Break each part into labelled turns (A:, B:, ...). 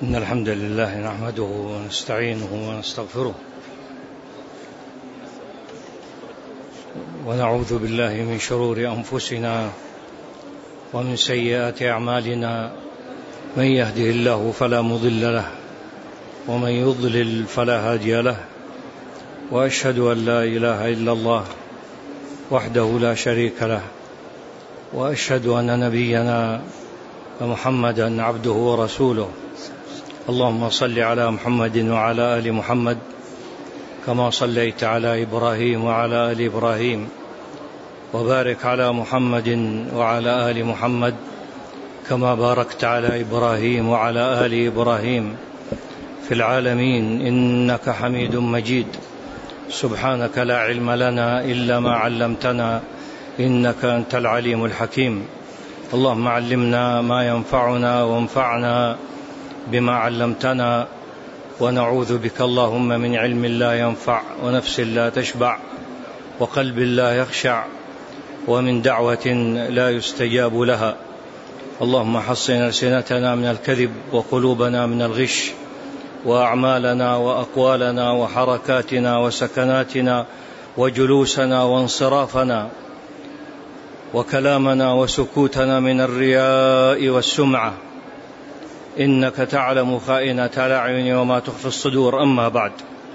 A: إن الحمد لله نحمده ونستعينه ونستغفره ونعوذ بالله من شرور أنفسنا ومن سيئات أعمالنا. من يهده الله فلا مضل له ومن يضلل فلا هادي له، وأشهد أن لا إله إلا الله وحده لا شريك له، وأشهد أن نبينا محمدا عبده ورسوله. اللهم صل على محمد وعلى آل محمد كما صليت على إبراهيم وعلى آل إبراهيم، وبارك على محمد وعلى آل محمد كما باركت على إبراهيم وعلى آل إبراهيم في العالمين إنك حميد مجيد. سبحانك لا علم لنا إلا ما علمتنا إنك أنت العليم الحكيم. اللهم علمنا ما ينفعنا وانفعنا بما علمتنا، ونعوذ بك اللهم من علم لا ينفع ونفس لا تشبع وقلب لا يخشع ومن دعوة لا يستجاب لها. اللهم حصن ألسنتنا من الكذب وقلوبنا من الغش، وأعمالنا وأقوالنا وحركاتنا وسكناتنا وجلوسنا وانصرافنا وكلامنا وسكوتنا من الرياء والسمعة، إنك تعلم خائنة الأعين وما تخفي الصدور. أما بعد،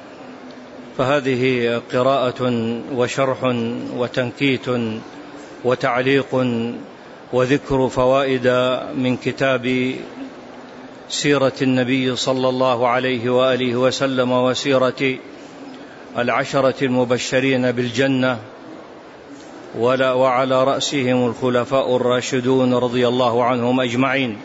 A: فهذه قراءة وشرح وتنكيت وتعليق وذكر فوائد من كتاب سيرة النبي صلى الله عليه وآله وسلم وسيرة العشرة المبشرين بالجنة، وعلى رأسهم الخلفاء الراشدون رضي الله عنهم أجمعين.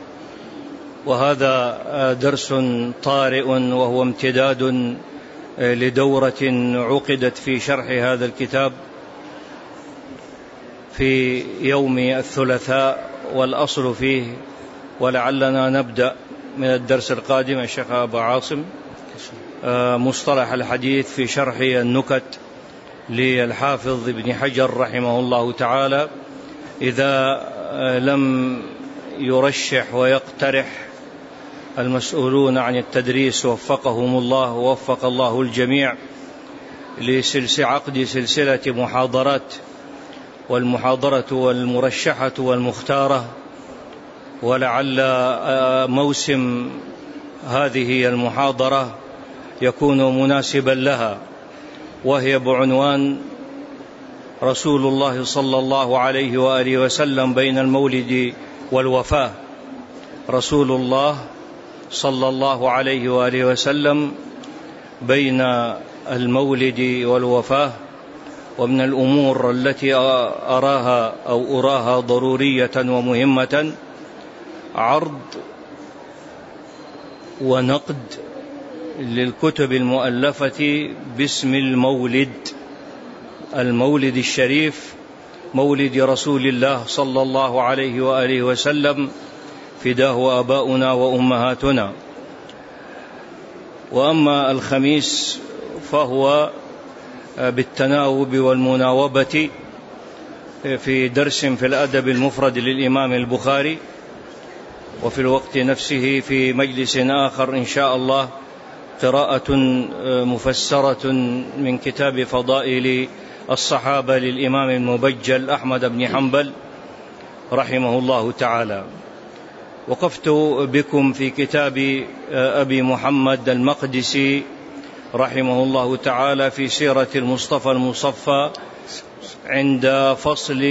A: وهذا درس طارئ وهو امتداد لدورة عقدت في شرح هذا الكتاب في يوم الثلاثاء، والأصل فيه، ولعلنا نبدأ من الدرس القادم الشيخ أبو عاصم مصطلح الحديث في شرح النكت للحافظ ابن حجر رحمه الله تعالى، إذا لم يرشح ويقترح المسؤولون عن التدريس وفقهم الله ووفق الله الجميع عقد سلسلة محاضرات، والمحاضرة والمرشحة والمختارة، ولعل موسم هذه المحاضرة يكون مناسبا لها، وهي بعنوان رسول الله صلى الله عليه وآله وسلم بين المولد والوفاة. رسول الله صلى الله عليه وآله وسلم بين المولد والوفاة. ومن الأمور التي أراها ضرورية ومهمة عرض ونقد للكتب المؤلفة باسم المولد الشريف، مولد رسول الله صلى الله عليه وآله وسلم، فداه آباؤنا وأمهاتنا. وأما الخميس فهو بالتناوب والمناوبة في درس في الأدب المفرد للإمام البخاري، وفي الوقت نفسه في مجلس آخر إن شاء الله قراءة مفسرة من كتاب فضائل الصحابة للإمام المبجل أحمد بن حنبل رحمه الله تعالى. وقفت بكم في كتاب أبي محمد المقدسي رحمه الله تعالى في سيرة المصطفى المصفى عند فصل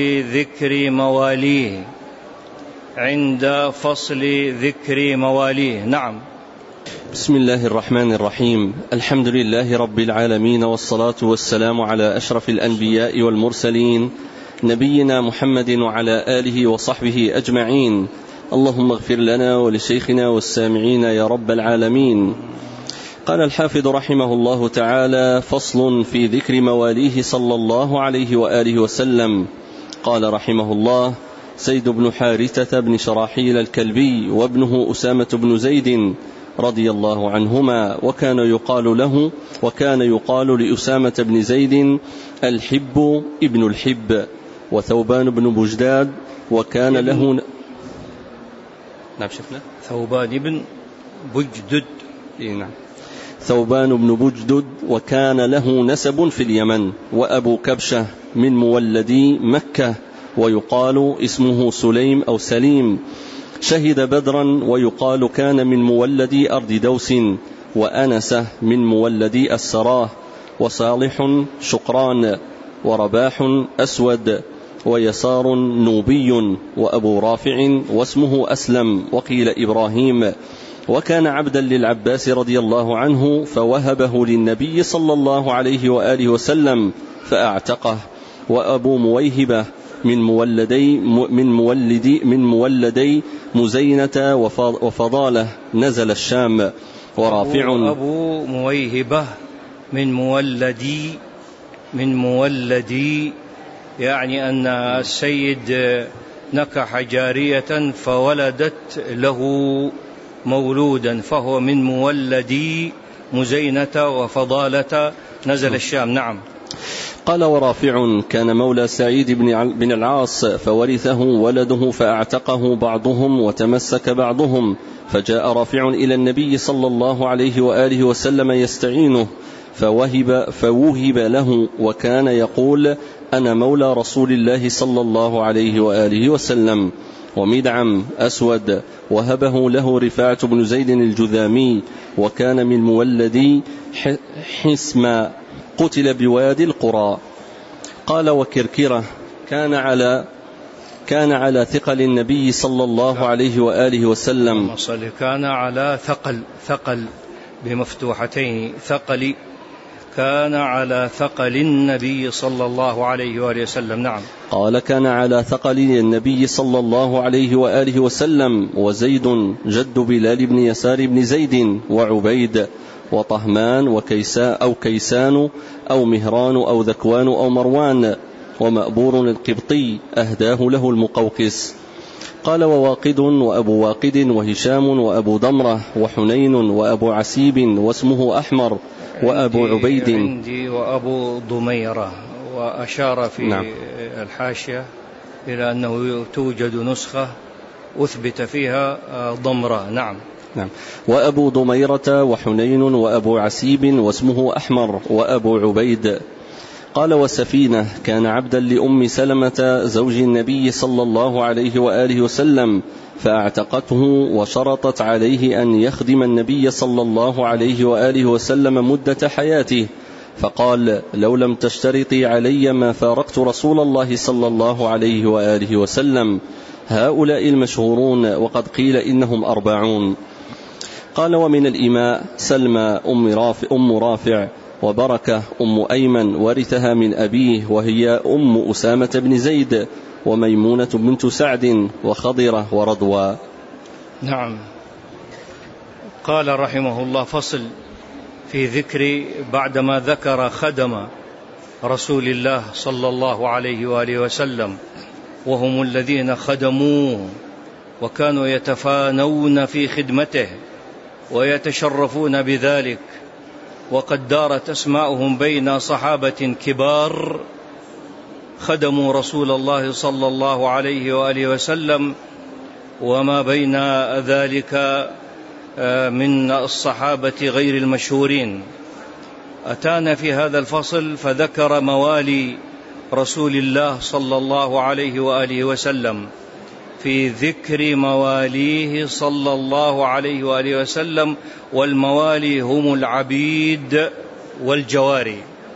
A: ذكر مواليه. نعم.
B: بسم الله الرحمن الرحيم. الحمد لله رب العالمين، والصلاة والسلام على أشرف الأنبياء والمرسلين، نبينا محمد وعلى آله وصحبه أجمعين. اللهم اغفر لنا ولشيخنا والسامعين يا رب العالمين. قال الحافظ رحمه الله تعالى: فصل في ذكر مواليه صلى الله عليه وآله وسلم. قال رحمه الله: زيد بن حارثة بن شراحيل الكلبي، وابنه أسامة بن زيد رضي الله عنهما، وكان يقال لأسامة بن زيد الحب ابن الحب، وثوبان بن بجداد، وكان له
A: نعم شفنا ثوبان بجدد.
B: نعم. ثوبان بن بجدد، وكان له نسب في اليمن. وأبو كبشة من مولدي مكة، ويقال اسمه سليم أو سليم. شهد بدرا، ويقال كان من مولدي أرض دوس. وأنسة من مولدي السراه. وصالح شقران. ورباح أسود. ويسار نوبي. وأبو رافع واسمه أسلم، وقيل إبراهيم. وكان عبدا للعباس رضي الله عنه، فوهبه للنبي صلى الله عليه وآله وسلم فأعتقه. وأبو مويهبة من مولدي مزينة وفضالة، نزل الشام. ورافع.
A: أبو مويهبة من مولدي يعني أن السيد نكح جارية فولدت له مولودا، فهو من مولدي مزينة وفضالة، نزل الشام. نعم.
B: قال: ورافع كان مولى سعيد بن العاص، فورثه ولده فأعتقه بعضهم وتمسك بعضهم، فجاء رافع إلى النبي صلى الله عليه وآله وسلم يستعينه، فوهب له، وكان يقول: أنا مولى رسول الله صلى الله عليه وآله وسلم. ومدعم أسود، وهبه له رفاعة بن زيد الجذامي، وكان من مولدي حسما، قتل بوادي القرى. قال: وكركرة كان على ثقل النبي صلى الله عليه وآله وسلم.
A: كان على ثقل بمفتوحتين، ثقل، كان على ثقل النبي صلى الله عليه وآله وسلم. نعم.
B: قال: كان على ثقل النبي صلى الله عليه وآله وسلم. وزيد جد بلال بن يسار بن زيد، وعبيد، وطهمان، وكيسان أو مهران أو ذكوان أو مروان. ومأبور القبطي أهداه له المقوقس. قال: وواقد، وأبو واقد، وهشام، وأبو ضمرة، وحنين، وأبو عسيب واسمه أحمر، وأبو عبيد.
A: عندي وأبو ضميرة، وأشار في
B: نعم.
A: الحاشية إلى أنه توجد نسخة أثبت فيها ضمرة. نعم.
B: نعم. وأبو ضميرة، وحنين، وأبو عسيب واسمه أحمر، وأبو عبيد. قال: وسفينة كان عبدا لأم سلمة زوج النبي صلى الله عليه وآله وسلم، فاعتقته، وشرطت عليه أن يخدم النبي صلى الله عليه وآله وسلم مدة حياته، فقال: لو لم تشترطي علي ما فارقت رسول الله صلى الله عليه وآله وسلم. هؤلاء المشهورون، وقد قيل إنهم 40. قال: ومن الإماء سلمى أم رافع، وبركة أم أيمن ورثها من أبيه، وهي أم أسامة بن زيد، وميمونة بنت سعد، وخضرة، ورضوى.
A: نعم. قال رحمه الله: فصل في ذكر، بعدما ذكر خدم رسول الله صلى الله عليه وآله وسلم، وهم الذين خدموه وكانوا يتفانون في خدمته ويتشرفون بذلك، وقد دارت أسماؤهم بين صحابة كبار خدموا رسول الله صلى الله عليه وآله وسلم، وما بين ذلك من الصحابة غير المشهورين. أتانا في هذا الفصل فذكر موالي رسول الله صلى الله عليه وآله وسلم. في ذكر مواليه صلى الله عليه وآله وسلم، والموالي هم العبيد والجواري.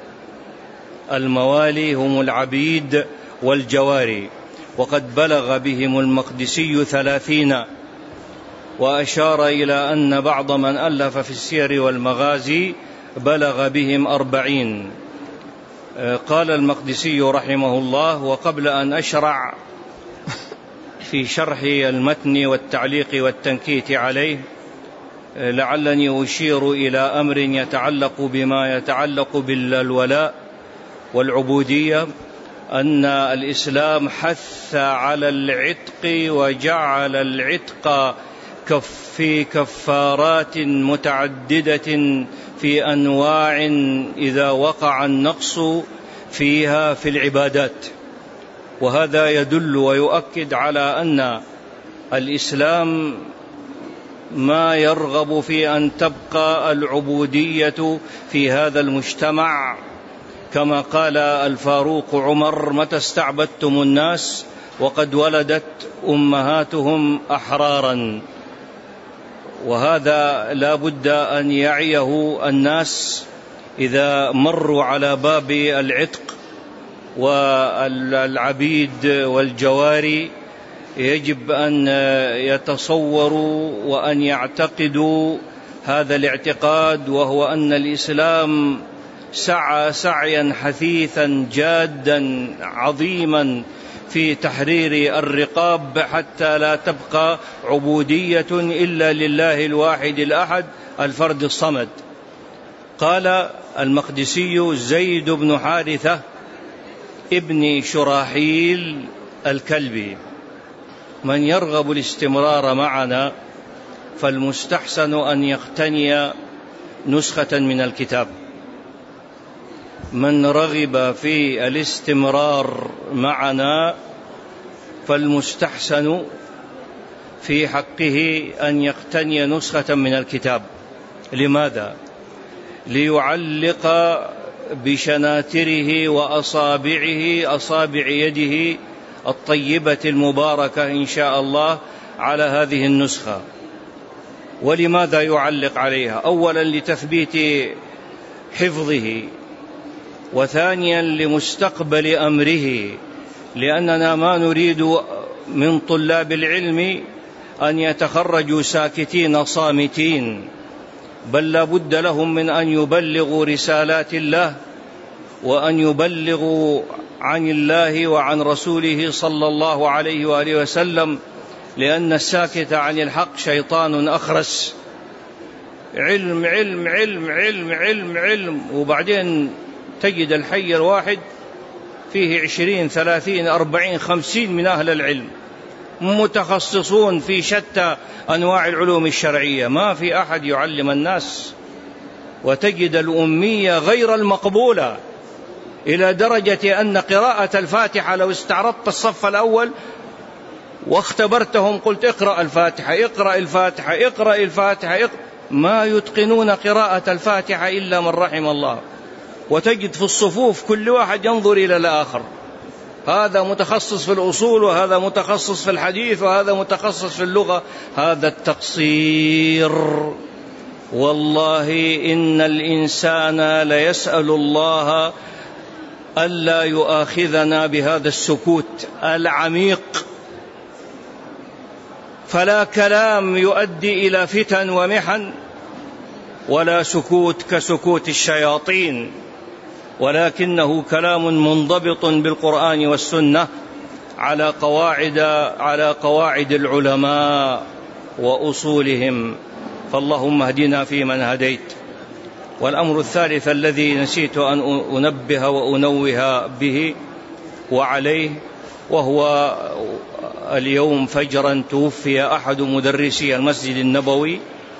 A: الموالي هم العبيد والجواري. وقد بلغ بهم المقدسي 30، وأشار إلى أن بعض من ألف في السير والمغازي بلغ بهم 40. قال المقدسي رحمه الله: وقبل أن أشرع في شرح المتن والتعليق والتنكيت عليه، لعلني أشير إلى أمر يتعلق بما يتعلق بالولاء والعبودية، أن الإسلام حث على العتق، وجعل العتق في كفارات متعددة في أنواع إذا وقع النقص فيها في العبادات. وهذا يدل ويؤكد على أن الإسلام ما يرغب في أن تبقى العبودية في هذا المجتمع، كما قال الفاروق عمر: متى استعبدتم الناس وقد ولدت أمهاتهم أحرارا. وهذا لا بد أن يعيه الناس إذا مروا على باب العتق والعبيد والجواري، يجب أن يتصوروا وأن يعتقدوا هذا الاعتقاد، وهو أن الإسلام سعى سعيا حثيثا جادا عظيما في تحرير الرقاب حتى لا تبقى عبودية إلا لله الواحد الأحد الفرد الصمد. قال المقدسي زيد بن حارثة ابن شراحيل الكلبي: من يرغب الاستمرار معنا فالمستحسن أن يقتني نسخة من الكتاب. من رغب في الاستمرار معنا فالمستحسن في حقه أن يقتني نسخة من الكتاب. لماذا؟ ليعلق بشناتره وأصابعه، أصابع يده الطيبة المباركة إن شاء الله، على هذه النسخة. ولماذا يعلق عليها؟ أولا لتثبيت حفظه، وثانيا لمستقبل أمره، لأننا ما نريد من طلاب العلم أن يتخرجوا ساكتين صامتين، بل لا بد لهم من أن يبلغوا رسالات الله، وأن يبلغوا عن الله وعن رسوله صلى الله عليه وآله وسلم، لأن الساكت عن الحق شيطان أخرس. علم علم علم علم علم علم، وبعدين تجد الحي الواحد فيه 20 30 40 50 من أهل العلم متخصصون في شتى أنواع العلوم الشرعية، ما في أحد يعلم الناس. وتجد الأمية غير المقبولة إلى درجة أن قراءة الفاتحة لو استعرضت الصف الأول واختبرتهم قلت اقرأ الفاتحة اقرأ الفاتحة اقرأ الفاتحة ما يتقنون قراءة الفاتحة إلا من رحم الله. وتجد في الصفوف كل واحد ينظر إلى الآخر، هذا متخصص في الأصول وهذا متخصص في الحديث وهذا متخصص في اللغة. هذا التقصير. والله إن الإنسان ليسأل الله ألا يؤاخذنا بهذا السكوت العميق، فلا كلام يؤدي إلى فتن ومحن، ولا سكوت كسكوت الشياطين، ولكنه كلام منضبط بالقرآن والسنة على قواعد العلماء وأصولهم. فاللهم اهدنا فيمن هديت. والأمر الثالث الذي نسيت أن أنبه وأنوه به وعليه، وهو اليوم فجرا توفي أحد مدرسي المسجد النبوي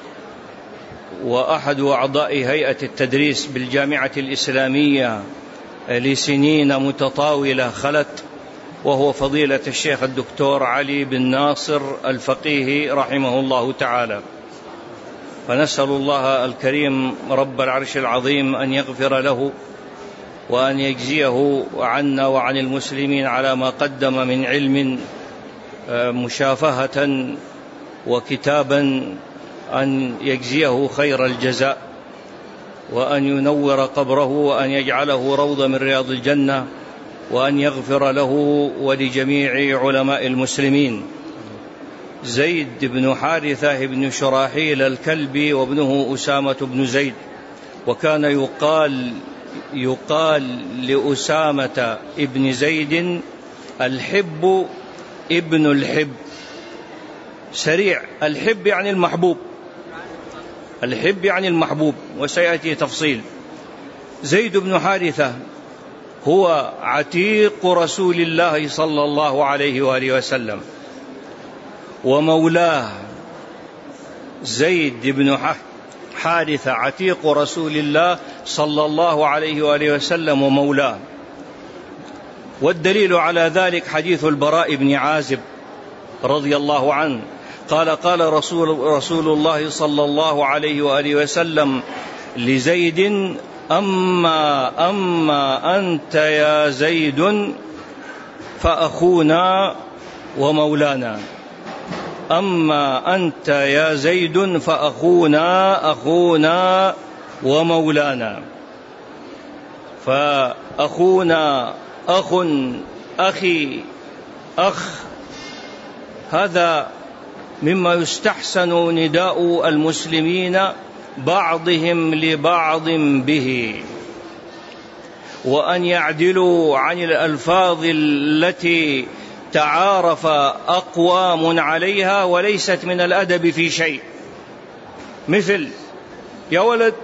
A: وأحد أعضاء هيئة التدريس بالجامعة الإسلامية لسنين متطاولة خلت، وهو فضيلة الشيخ الدكتور علي بن ناصر الفقيه رحمه الله تعالى. فنسأل الله الكريم رب العرش العظيم أن يغفر له وأن يجزيه عنا وعن المسلمين على ما قدم من علم مشافهة وكتابا، أن يجزيه خير الجزاء، وأن ينور قبره، وأن يجعله روضة من رياض الجنة، وأن يغفر له ولجميع علماء المسلمين. زيد بن حارثة بن شراحيل الكلبي وابنه أسامة بن زيد، وكان يقال لأسامة ابن زيد الحب ابن الحب، سريع. الحب يعني المحبوب، الحب يعني المحبوب، وسيأتي تفصيل. زيد بن حارثة هو عتيق رسول الله صلى الله عليه وآله وسلم ومولاه. زيد بن حارثة عتيق رسول الله صلى الله عليه وآله وسلم ومولاه. والدليل على ذلك حديث البراء بن عازب رضي الله عنه قال رسول الله صلى الله عليه وآله وسلم لزيد: أما أنت يا زيد فأخونا ومولانا. أما أنت يا زيد أخونا ومولانا. فأخونا أخ، أخي، أخ، هذا مما يستحسن نداء المسلمين بعضهم لبعض به، وأن يعدلوا عن الألفاظ التي تعارف أقوام عليها وليست من الأدب في شيء، مثل يا ولد.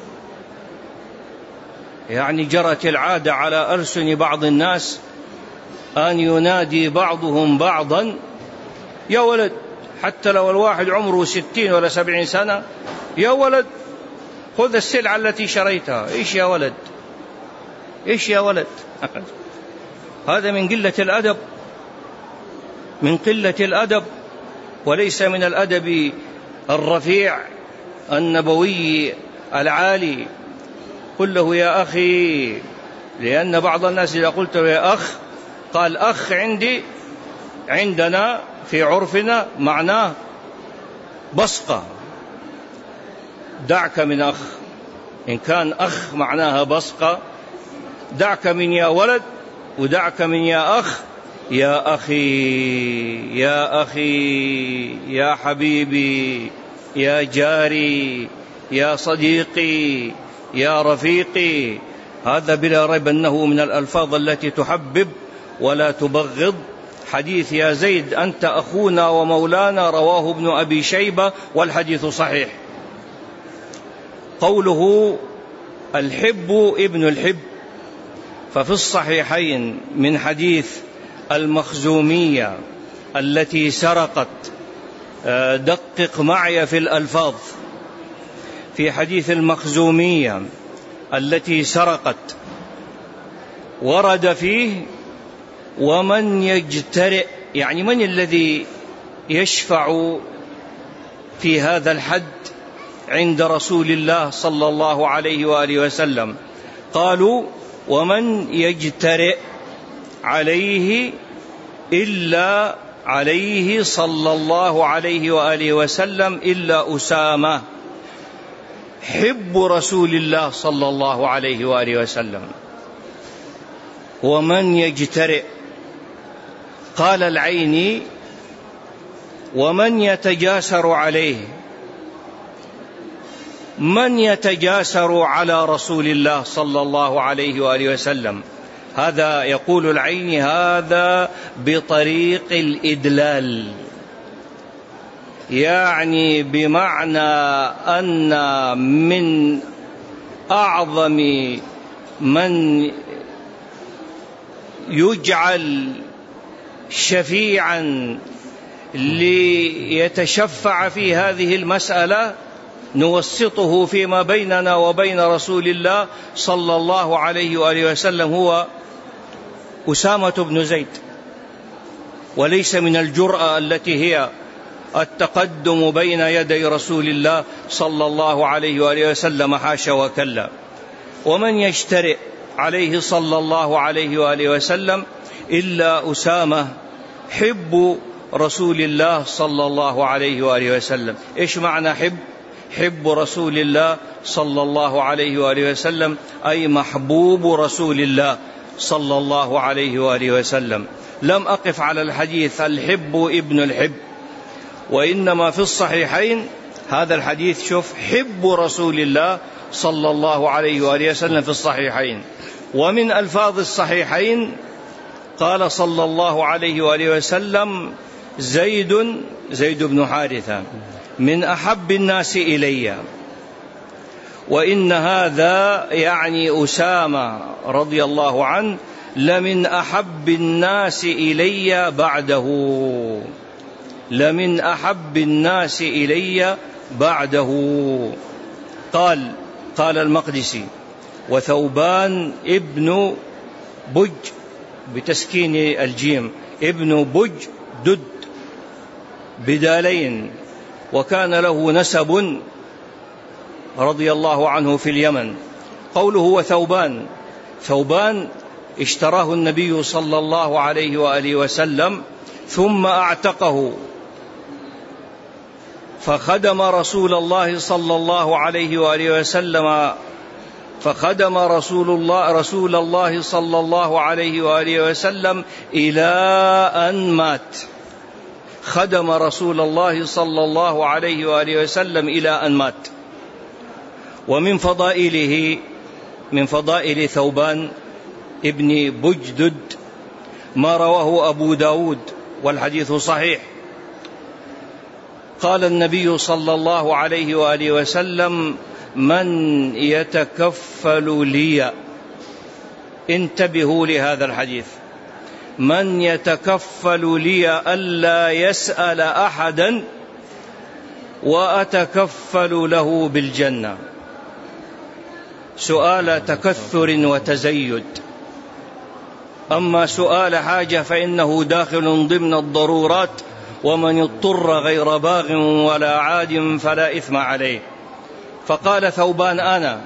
A: يعني جرت العادة على ألسن بعض الناس أن ينادي بعضهم بعضا يا ولد، حتى لو الواحد عمره 60 ولا 70 سنة: يا ولد خذ السلعة التي شريتها. إيش يا ولد؟ إيش يا ولد؟ هذا من قلة الأدب، من قلة الأدب، وليس من الأدب الرفيع النبوي العالي. قل له يا أخي، لأن بعض الناس إذا قلت له يا أخ قال أخ عندنا في عرفنا معناه بصقة. دعك من أخ، إن كان أخ معناها بصقة، دعك من يا ولد ودعك من يا أخ. يا أخي، يا أخي، يا حبيبي، يا جاري، يا صديقي، يا رفيقي، هذا بلا ريب أنه من الألفاظ التي تحبب ولا تبغض. حديث يا زيد أنت أخونا ومولانا رواه ابن أبي شيبة والحديث صحيح. قوله الحب ابن الحب، ففي الصحيحين من حديث المخزومية التي سرقت، دقق معي في الألفاظ، في حديث المخزومية التي سرقت ورد فيه ومن يجترئ، يعني من الذي يشفع في هذا الحد عند رسول الله صلى الله عليه وآله وسلم؟ قالوا ومن يجترئ عليه إلا عليه صلى الله عليه وآله وسلم إلا أسامة حب رسول الله صلى الله عليه وآله وسلم. ومن يجترئ، قال العيني ومن يتجاسر عليه، من يتجاسر على رسول الله صلى الله عليه وآله وسلم. هذا يقول العيني هذا بطريق الإدلال، يعني بمعنى أن من أعظم من يجعل شفيعا ليتشفع في هذه المسألة نوسطه فيما بيننا وبين رسول الله صلى الله عليه وآله وسلم هو أسامة بن زيد، وليس من الجرأة التي هي التقدم بين يدي رسول الله صلى الله عليه وآله وسلم، حاشا وكلا. ومن يجترئ عليه صلى الله عليه وآله وسلم إلا أسامة حب رسول الله صلى الله عليه وآله وسلم. إيش معنى حب رسول الله صلى الله عليه وآله وسلم؟ أي محبوب رسول الله صلى الله عليه وآله وسلم. لم أقف على الحديث الحب ابن الحب، وإنما في الصحيحين هذا الحديث، شوف، حب رسول الله صلى الله عليه وآله وسلم في الصحيحين. ومن ألفاظ الصحيحين قال صلى الله عليه وآله وسلم زيد بن حارثة من أحب الناس إلي، وإن هذا يعني أسامة رضي الله عنه لمن أحب الناس إلي بعده، لمن أحب الناس إلي بعده. قال المقدسي وثوبان ابن بج بتسكين الجيم ابن بج دد بدالين، وكان له نسب رضي الله عنه في اليمن. قوله هو ثوبان اشتراه النبي صلى الله عليه وآله وسلم ثم أعتقه، فخدم رسول الله صلى الله عليه وآله وسلم رسول الله صلى الله عليه وآله وسلم إلى أن مات. خدم رسول الله صلى الله عليه وآله وسلم إلى أن مات. ومن فضائله، من فضائل ثوبان ابن بجدد ما رواه أبو داود والحديث صحيح. قال النبي صلى الله عليه وآله وسلم: من يتكفل لي، انتبهوا لهذا الحديث، من يتكفل لي ألا يسأل أحدا وأتكفل له بالجنة. سؤال تكثر وتزيد، أما سؤال حاجة فإنه داخل ضمن الضرورات، ومن اضطر غير باغ ولا عاد فلا إثم عليه. فقال ثوبان: أنا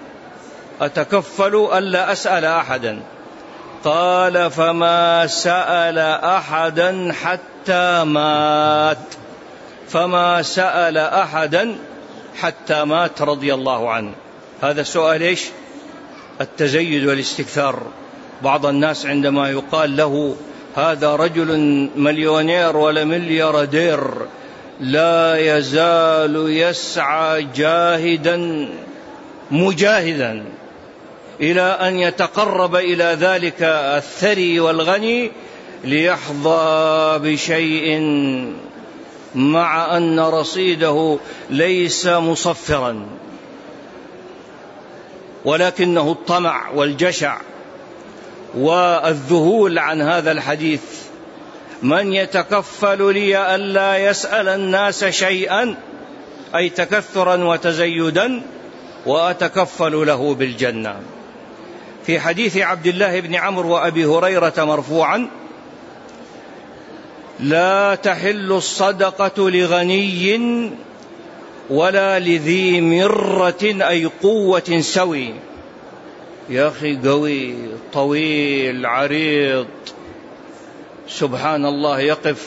A: أتكفل ألا أسأل أحدا. قال: فما سأل أحدا حتى مات، فما سأل أحدا حتى مات رضي الله عنه. هذا السؤال إيش؟ التزيد والاستكثار. بعض الناس عندما يقال له هذا رجل مليونير ولا ملياردير لا يزال يسعى جاهدا مجاهدا إلى أن يتقرب إلى ذلك الثري والغني ليحظى بشيء، مع أن رصيده ليس مصفرا، ولكنه الطمع والجشع والذهول عن هذا الحديث: من يتكفل لي ألا يسأل الناس شيئا، أي تكثرا وتزيدا، وأتكفل له بالجنة. في حديث عبد الله بن عمرو وأبي هريرة مرفوعا: لا تحل الصدقة لغني ولا لذي مرة، أي قوة سوي. يا أخي قوي طويل عريض سبحان الله،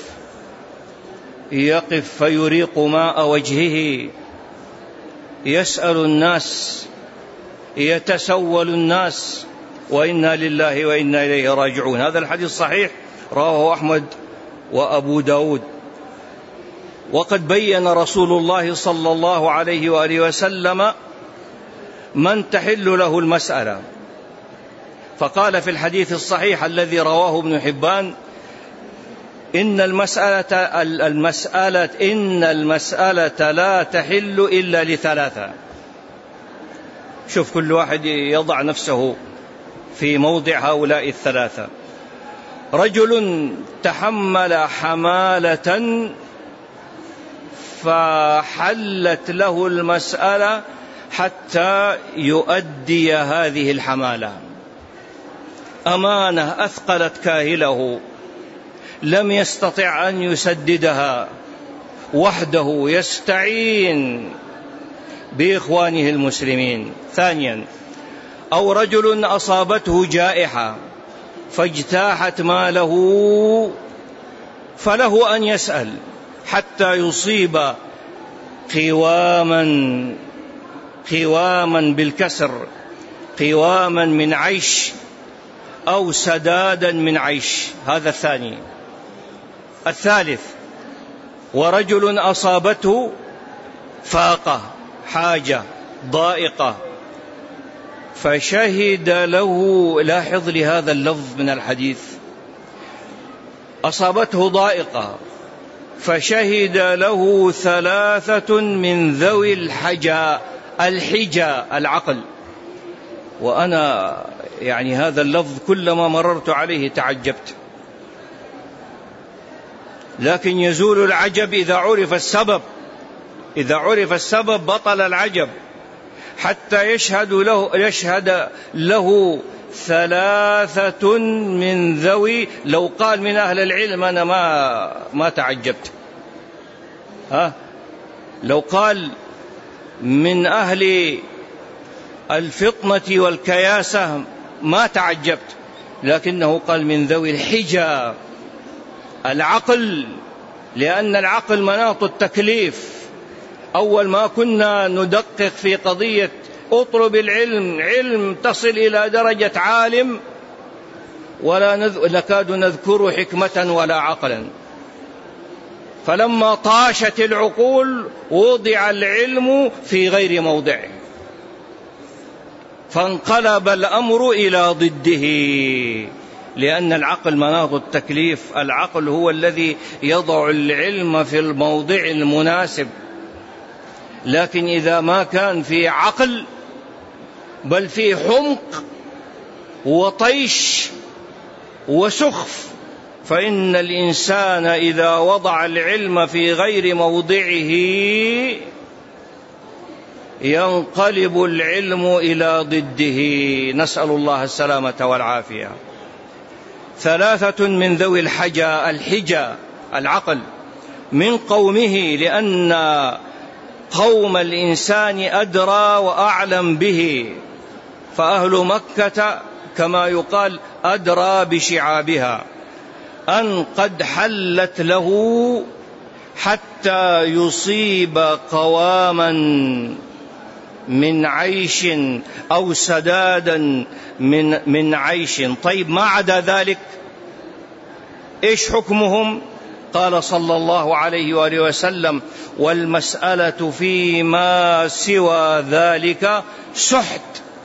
A: يقف فيريق ماء وجهه، يسأل الناس، يتسول الناس، وإنا لله وإنا إليه راجعون. هذا الحديث صحيح، رواه أحمد وأبو داود. وقد بين رسول الله صلى الله عليه وآله وسلم من تحل له المسألة، فقال في الحديث الصحيح الذي رواه ابن حبان: إن المسألة لا تحل إلا لثلاثة. شوف كل واحد يضع نفسه في موضع هؤلاء الثلاثة: رجل تحمل حمالة فحلت له المسألة حتى يؤدي هذه الحمالة، أمانة أثقلت كاهله، لم يستطع أن يسددها وحده، يستعين بإخوانه المسلمين. ثانيا: أو رجل أصابته جائحة فاجتاحت ماله، فله أن يسأل حتى يصيب قواما بالكسر، قواما من عيش أو سدادا من عيش. هذا الثاني. الثالث: ورجل أصابته فاقة، حاجة ضائقة، فشهد له، لاحظ لهذا اللفظ من الحديث، أصابته ضائقة فشهد له ثلاثة من ذوي الحجى العقل. وأنا يعني هذا اللفظ كلما مررت عليه تعجبت، لكن يزول العجب إذا عرف السبب. إذا عرف السبب بطل العجب. حتى يشهد له ثلاثة من ذوي، لو قال من أهل العلم أنا ما تعجبت، لو قال من أهل الفطنة والكياسة ما تعجبت، لكنه قال من ذوي الحجة، العقل، لأن العقل مناط التكليف. أول ما كنا ندقق في قضية اطلب العلم، علم تصل إلى درجة عالم، ولا نكاد نذكر حكمة ولا عقلا. فلما طاشت العقول وضع العلم في غير موضعه، فانقلب الأمر إلى ضده، لأن العقل مناط التكليف. العقل هو الذي يضع العلم في الموضع المناسب. لكن إذا ما كان في عقل بل في حمق وطيش وسخف، فإن الإنسان إذا وضع العلم في غير موضعه ينقلب العلم إلى ضده، نسأل الله السلامة والعافية. 3 من ذوي الحجة العقل من قومه، لأن قوم الإنسان أدرى وأعلم به، فأهل مكة كما يقال أدرى بشعابها، أن قد حلت له حتى يصيب قواما من عيش أو سدادا من عيش. طيب ما عدا ذلك إيش حكمهم؟ قال صلى الله عليه وآله وسلم: والمسألة فيما سوى ذلك سحت.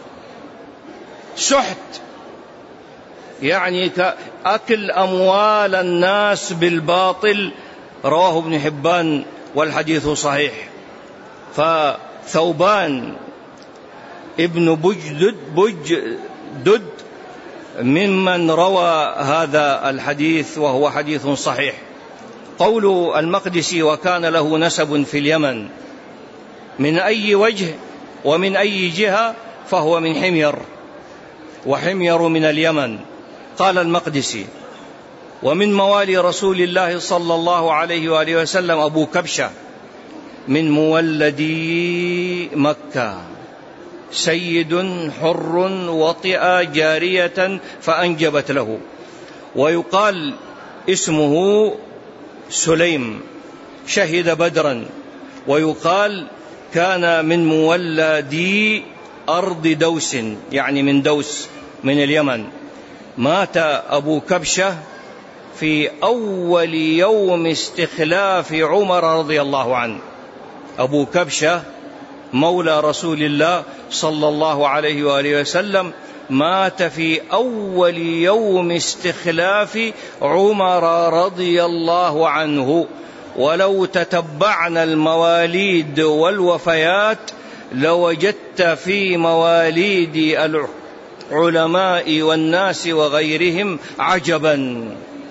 A: يعني كأكل أموال الناس بالباطل، رواه ابن حبان والحديث صحيح. فثوبان ابن بجدد ممن روى هذا الحديث، وهو حديث صحيح. قول المقدسي: وكان له نسب في اليمن، من أي وجه ومن أي جهة؟ فهو من حمير، وحمير من اليمن. قال المقدسي: ومن موالي رسول الله صلى الله عليه وآله وسلم أبو كبشة من مولدي مكة، سيد حر وطئ جارية فأنجبت له، ويقال اسمه سليم، شهد بدرا، ويقال كان من مولدي أرض دوس، يعني من دوس من اليمن. مات أبو كبشة في أول يوم استخلاف عمر رضي الله عنه. أبو كبشة مولى رسول الله صلى الله عليه وآله وسلم مات في أول يوم استخلاف عمر رضي الله عنه. ولو تتبعنا المواليد والوفيات لوجدت في مواليد العلماء والناس وغيرهم عجبا،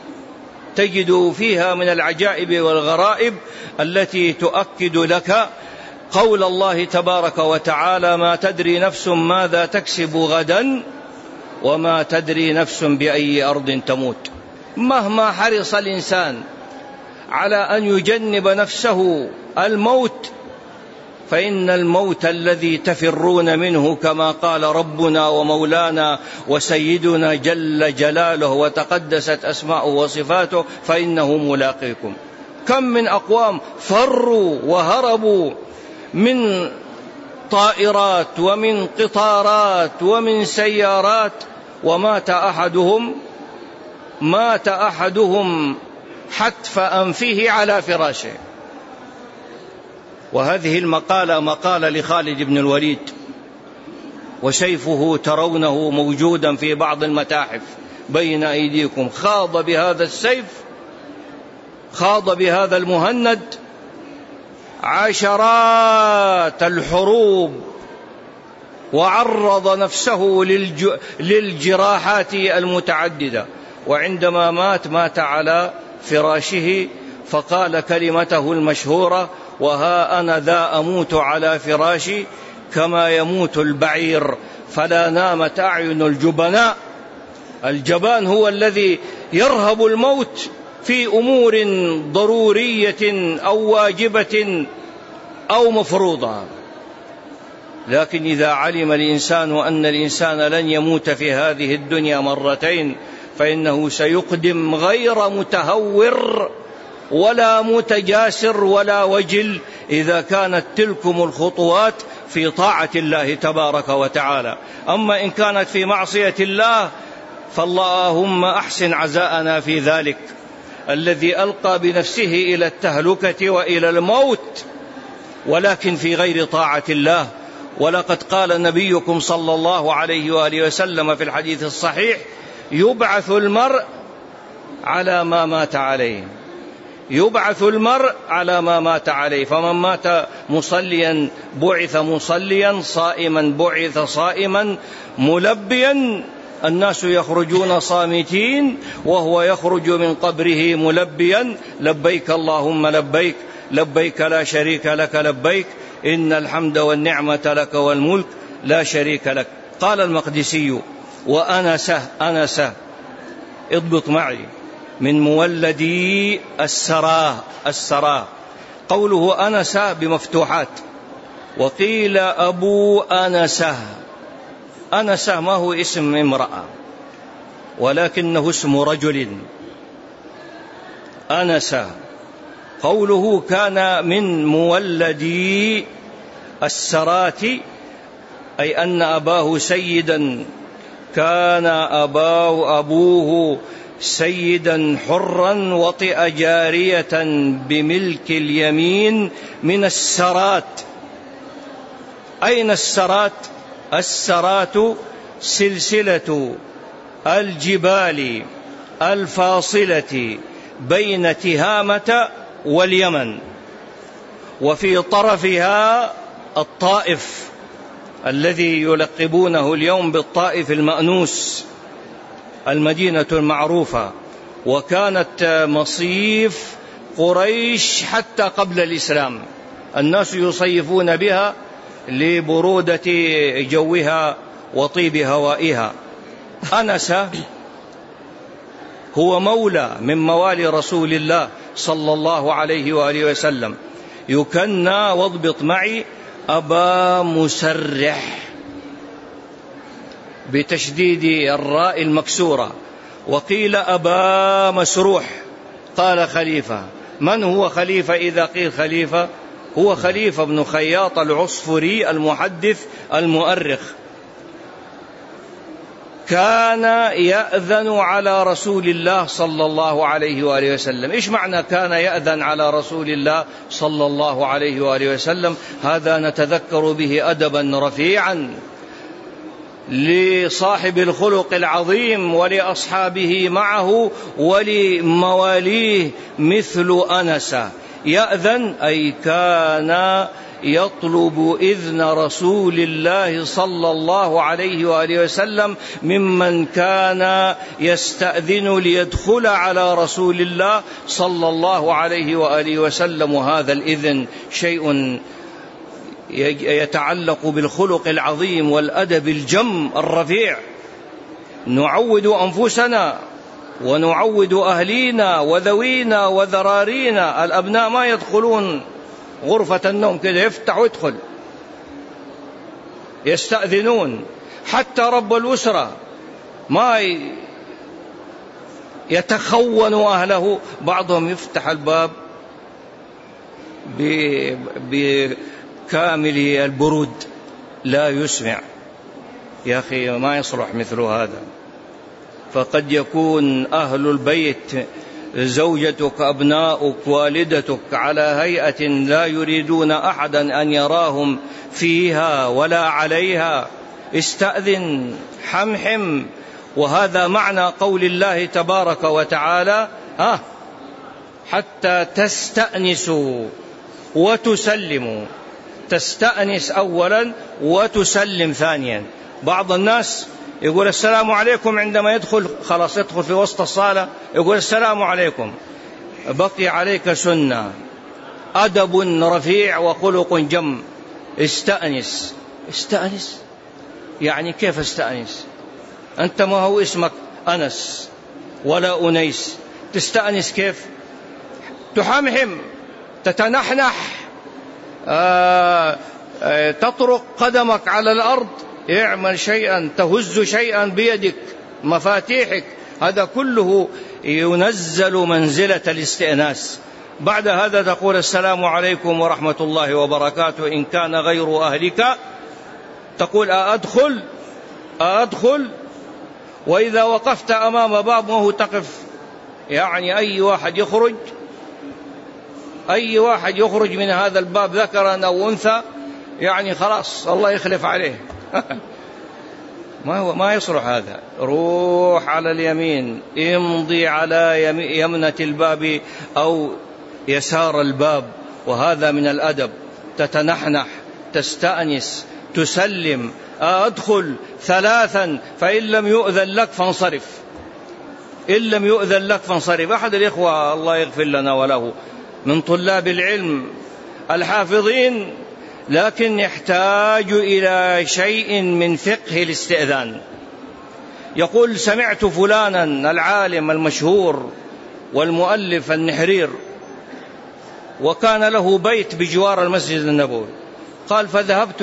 A: تجد فيها من العجائب والغرائب التي تؤكد لك قول الله تبارك وتعالى: ما تدري نفس ماذا تكسب غدا وما تدري نفس بأي أرض تموت. مهما حرص الإنسان على أن يجنب نفسه الموت، فإن الموت الذي تفرون منه كما قال ربنا ومولانا وسيدنا جل جلاله وتقدست أسماؤه وصفاته فإنه ملاقيكم. كم من أقوام فروا وهربوا من طائرات ومن قطارات ومن سيارات، ومات أحدهم حتف أنفه على فراشه. وهذه المقالة مقالة لخالد بن الوليد، وسيفه ترونه موجودا في بعض المتاحف بين أيديكم. خاض بهذا السيف، خاض بهذا المهند عشرات الحروب، وعرض نفسه للجراحات المتعددة. وعندما مات على فراشه فقال كلمته المشهورة: وها أنا ذا أموت على فراشي كما يموت البعير، فلا نامت أعين الجبناء. الجبان هو الذي يرهب الموت في أمور ضرورية أو واجبة أو مفروضة. لكن إذا علم الإنسان أن الإنسان لن يموت في هذه الدنيا مرتين فإنه سيقدم غير متهور ولا متجاسر ولا وجل إذا كانت تلكم الخطوات في طاعة الله تبارك وتعالى. أما إن كانت في معصية الله فاللهم أحسن عزاءنا في ذلك الذي ألقى بنفسه إلى التهلكة وإلى الموت ولكن في غير طاعة الله. ولقد قال نبيكم صلى الله عليه وآله وسلم في الحديث الصحيح: يبعث المرء على ما مات عليه، يبعث المرء على ما مات عليه، فمن مات مصليا بعث مصليا، صائما بعث صائما، ملبيا الناس يخرجون صامتين وهو يخرج من قبره ملبيا: لبيك اللهم لبيك، لبيك لا شريك لك لبيك، إن الحمد والنعمة لك والملك لا شريك لك. قال المقدسي: وأنسه اضبط معي من مولدي السراء. قوله أنس بمفتوحات. وقيل أبو أنسه ما هو اسم امرأة ولكنه اسم رجل. أنس قوله كان من مولدي السرات، أي أن أباه سيدا، كان أبوه سيدا حرا وطئ جارية بملك اليمين من السرات. أين السرات؟ السرات سلسلة الجبال الفاصلة بين تهامة واليمن، وفي طرفها الطائف الذي يلقبونه اليوم بالطائف المأنوس، المدينة المعروفة، وكانت مصيف قريش حتى قبل الإسلام، الناس يصيفون بها لبرودة جوها وطيب هوائها. أنس هو مولى من موالي رسول الله صلى الله عليه وآله وسلم، يكنى، واضبط معي، أبا مسرح بتشديد الراء المكسورة، وقيل أبا مسروح. قال خليفة. من هو خليفة؟ إذا قيل خليفة هو خليفة بن خياط العصفري المحدث المؤرخ، كان يأذن على رسول الله صلى الله عليه وآله وسلم. إيش معنى كان يأذن على رسول الله صلى الله عليه وآله وسلم؟ هذا نتذكر به أدبا رفيعا لصاحب الخلق العظيم ولأصحابه معه ولمواليه مثل أنس. يأذن أي كان يطلب إذن رسول الله صلى الله عليه وآله وسلم ممن كان يستأذن ليدخل على رسول الله صلى الله عليه وآله وسلم. وهذا الإذن شيء يتعلق بالخلق العظيم والأدب الجم الرفيع. نعود أنفسنا ونعود أهلينا وذوينا وذرارينا. الأبناء ما يدخلون غرفة النوم كده يفتح ويدخل، يستأذنون. حتى رب الأسرة ما يتخون أهله، بعضهم يفتح الباب بكامل البرود لا يسمع. يا أخي ما يصلح مثل هذا. فقد يكون أهل البيت، زوجتك، أبناؤك، والدتك، على هيئة لا يريدون أحدا أن يراهم فيها ولا عليها. استأذن، حمحم. وهذا معنى قول الله تبارك وتعالى: حتى تستأنسوا وتسلموا. تستأنس أولا وتسلم ثانيا. بعض الناس يقول السلام عليكم عندما يدخل، خلاص يدخل في وسط الصالة يقول السلام عليكم. بقي عليك سنة، أدب رفيع وخلق جم. استأنس. استأنس يعني كيف استأنس؟ أنت ما هو اسمك أنس ولا أنيس، تستأنس كيف؟ تحمحم، تتنحنح، تطرق قدمك على الأرض، اعمل شيئا، تهز شيئا بيدك، مفاتيحك، هذا كله ينزل منزلة الاستئناس. بعد هذا تقول السلام عليكم ورحمة الله وبركاته. إن كان غير أهلك تقول أدخل. وإذا وقفت أمام باب وهو تقف، يعني أي واحد يخرج من هذا الباب ذكرا أو أنثى، يعني خلاص الله يخلف عليه. ما يصلح هذا. روح على اليمين، امضي على يمنة الباب أو يسار الباب، وهذا من الأدب. تتنحنح، تستأنس، تسلم، أدخل 3، فإن لم يؤذن لك فانصرف. أحد الإخوة الله يغفر لنا وله من طلاب العلم الحافظين، لكن يحتاج إلى شيء من فقه الاستئذان. يقول: سمعت فلانا العالم المشهور والمؤلف النحرير، وكان له بيت بجوار المسجد النبوي، قال: فذهبت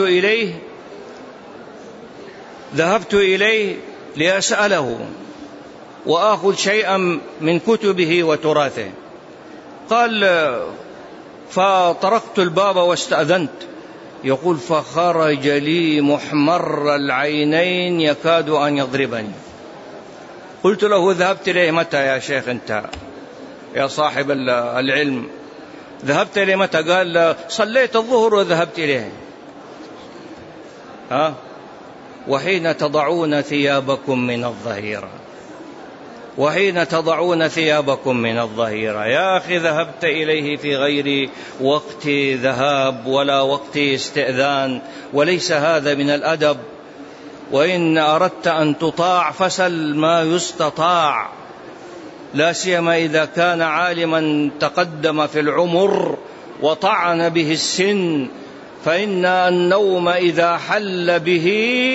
A: إليه لأسأله وآخذ شيئا من كتبه وتراثه. قال: فطرقت الباب واستأذنت. يقول: فخرج لي محمر العينين يكاد أن يضربني. قلت له: ذهبت إليه متى يا شيخ أنت يا صاحب العلم؟ ذهبت إليه متى؟ قال: صليت الظهر وذهبت إليه. وحين تضعون ثيابكم من الظهيرة. يا أخي، ذهبت إليه في غير وقت ذهاب ولا وقت استئذان، وليس هذا من الأدب. وإن أردت أن تطاع فسل ما يستطاع، لا سيما إذا كان عالما تقدم في العمر وطعن به السن، فإن النوم إذا حل به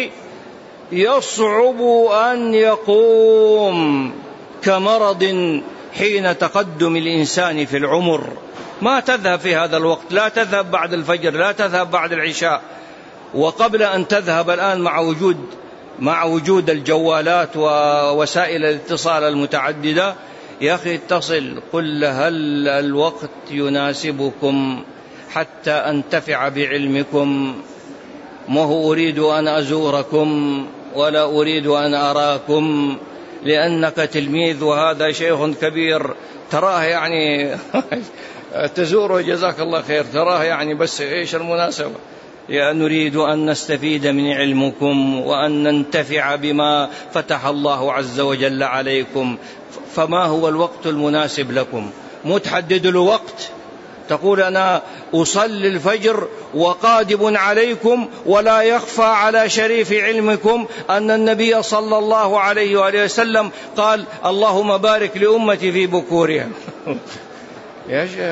A: يصعب أن يقوم، كمرض حين تقدم الإنسان في العمر. ما تذهب في هذا الوقت، لا تذهب بعد الفجر، لا تذهب بعد العشاء. وقبل أن تذهب الآن مع وجود الجوالات ووسائل الاتصال المتعددة، يا أخي اتصل، قل: هل الوقت يناسبكم حتى أنتفع بعلمكم؟ ما هو أريد أن أزوركم ولا أريد أن أراكم، لأنك تلميذ وهذا شيخ كبير، تراه يعني تزوره جزاك الله خير، تراه يعني، بس إيش المناسبة؟ نريد أن نستفيد من علمكم وأن ننتفع بما فتح الله عز وجل عليكم. فما هو الوقت المناسب لكم؟ متحدد الوقت، تقول: أنا أصلي الفجر وقادم عليكم، ولا يخفى على شريف علمكم أن النبي صلى الله عليه وآله وسلم قال: اللهم بارك لأمتي في بكورها. يا شيخ،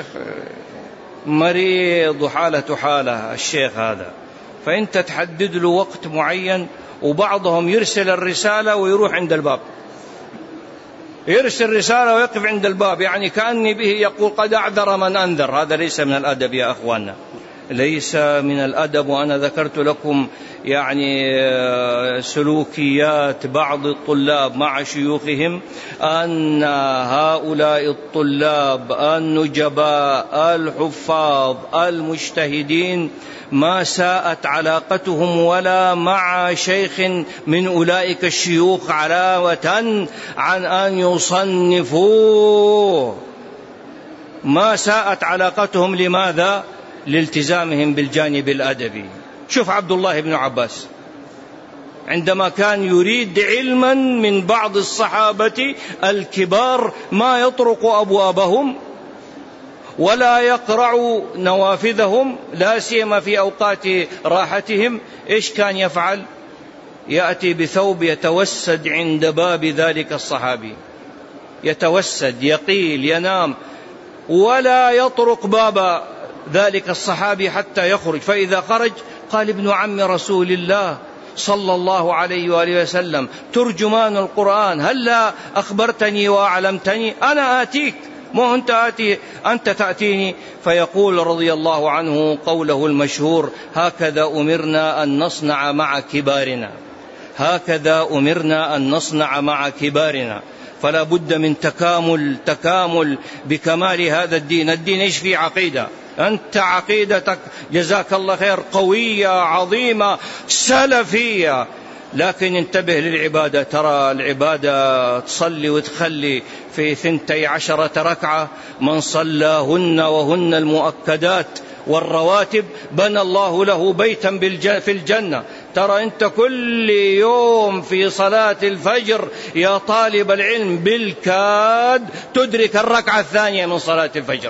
A: مريض حالة الشيخ هذا. فأنت تحدد له وقت معين، وبعضهم يرسل الرسالة ويروح عند الباب، يرسل رسالة ويقف عند الباب، يعني كأني به يقول: قد أعذر من أنذر. هذا ليس من الأدب يا أخوانا، ليس من الأدب. وأنا ذكرت لكم يعني سلوكيات بعض الطلاب مع شيوخهم، أن هؤلاء الطلاب النجباء الحفاظ المجتهدين ما ساءت علاقتهم ولا مع شيخ من أولئك الشيوخ علاوة عن أن يصنفوه، ما ساءت علاقتهم. لماذا؟ لالتزامهم بالجانب الأدبي. شوف عبد الله بن عباس عندما كان يريد علما من بعض الصحابة الكبار ما يطرق أبوابهم ولا يقرع نوافذهم، لا سيما في أوقات راحتهم. إيش كان يفعل؟ يأتي بثوب يتوسد عند باب ذلك الصحابي، يتوسد، يقيل، ينام، ولا يطرق باب ذلك الصحابي حتى يخرج. فإذا خرج قال: ابن عم رسول الله صلى الله عليه وآله وسلم ترجمان القرآن، هلا أخبرتني وأعلمتني؟ أنا آتيك، مو أنت تأتيني. فيقول رضي الله عنه قوله المشهور: هكذا أمرنا أن نصنع مع كبارنا، هكذا أمرنا أن نصنع مع كبارنا. فلا بد من تكامل بكمال هذا الدين. الدين إيش فيه؟ عقيدة. أنت عقيدتك جزاك الله خير قوية عظيمة سلفية، لكن انتبه للعبادة. ترى العبادة تصلي وتخلي في 12 ركعة، من صلاهن وهن المؤكدات والرواتب بنى الله له بيتا في الجنة. ترى أنت كل يوم في صلاة الفجر يا طالب العلم بالكاد تدرك الركعة الثانية من صلاة الفجر،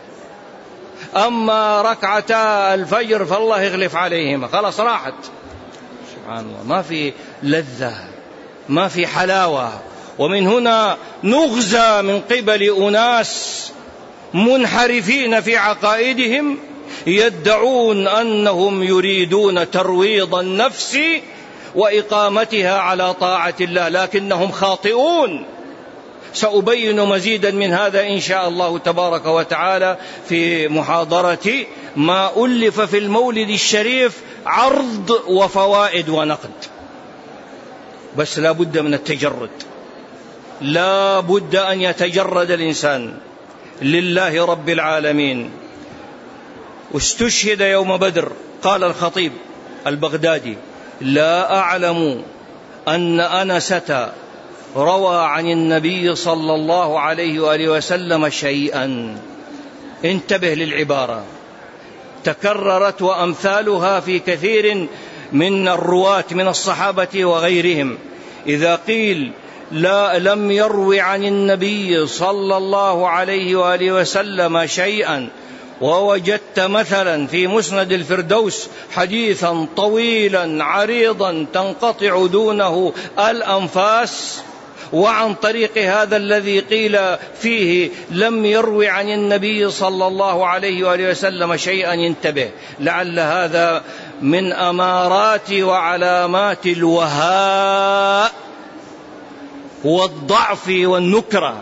A: أما ركعتا الفجر فالله يغلف عليهما، خلاص راحت. سبحان الله، ما في لذة، ما في حلاوة. ومن هنا نغزى من قبل أناس منحرفين في عقائدهم يدعون أنهم يريدون ترويض النفس وإقامتها على طاعة الله، لكنهم خاطئون. سأبين مزيدا من هذا إن شاء الله تبارك وتعالى في محاضرة ما ألف في المولد الشريف، عرض وفوائد ونقد. بس لا بد من التجرد، لا بد أن يتجرد الإنسان لله رب العالمين. واستشهد يوم بدر. قال الخطيب البغدادي: لا أعلم أن أنسة روى عن النبي صلى الله عليه وآله وسلم شيئا. انتبه للعبارة، تكررت وأمثالها في كثير من الرواة من الصحابة وغيرهم. إذا قيل لم يروي عن النبي صلى الله عليه وآله وسلم شيئا، ووجدت مثلا في مسند الفردوس حديثا طويلا عريضا تنقطع دونه الأنفاس، وعن طريق هذا الذي قيل فيه لم يروي عن النبي صلى الله عليه وآله وسلم شيئا، ينتبه، لعل هذا من أمارات وعلامات الوهاء والضعف والنكرة،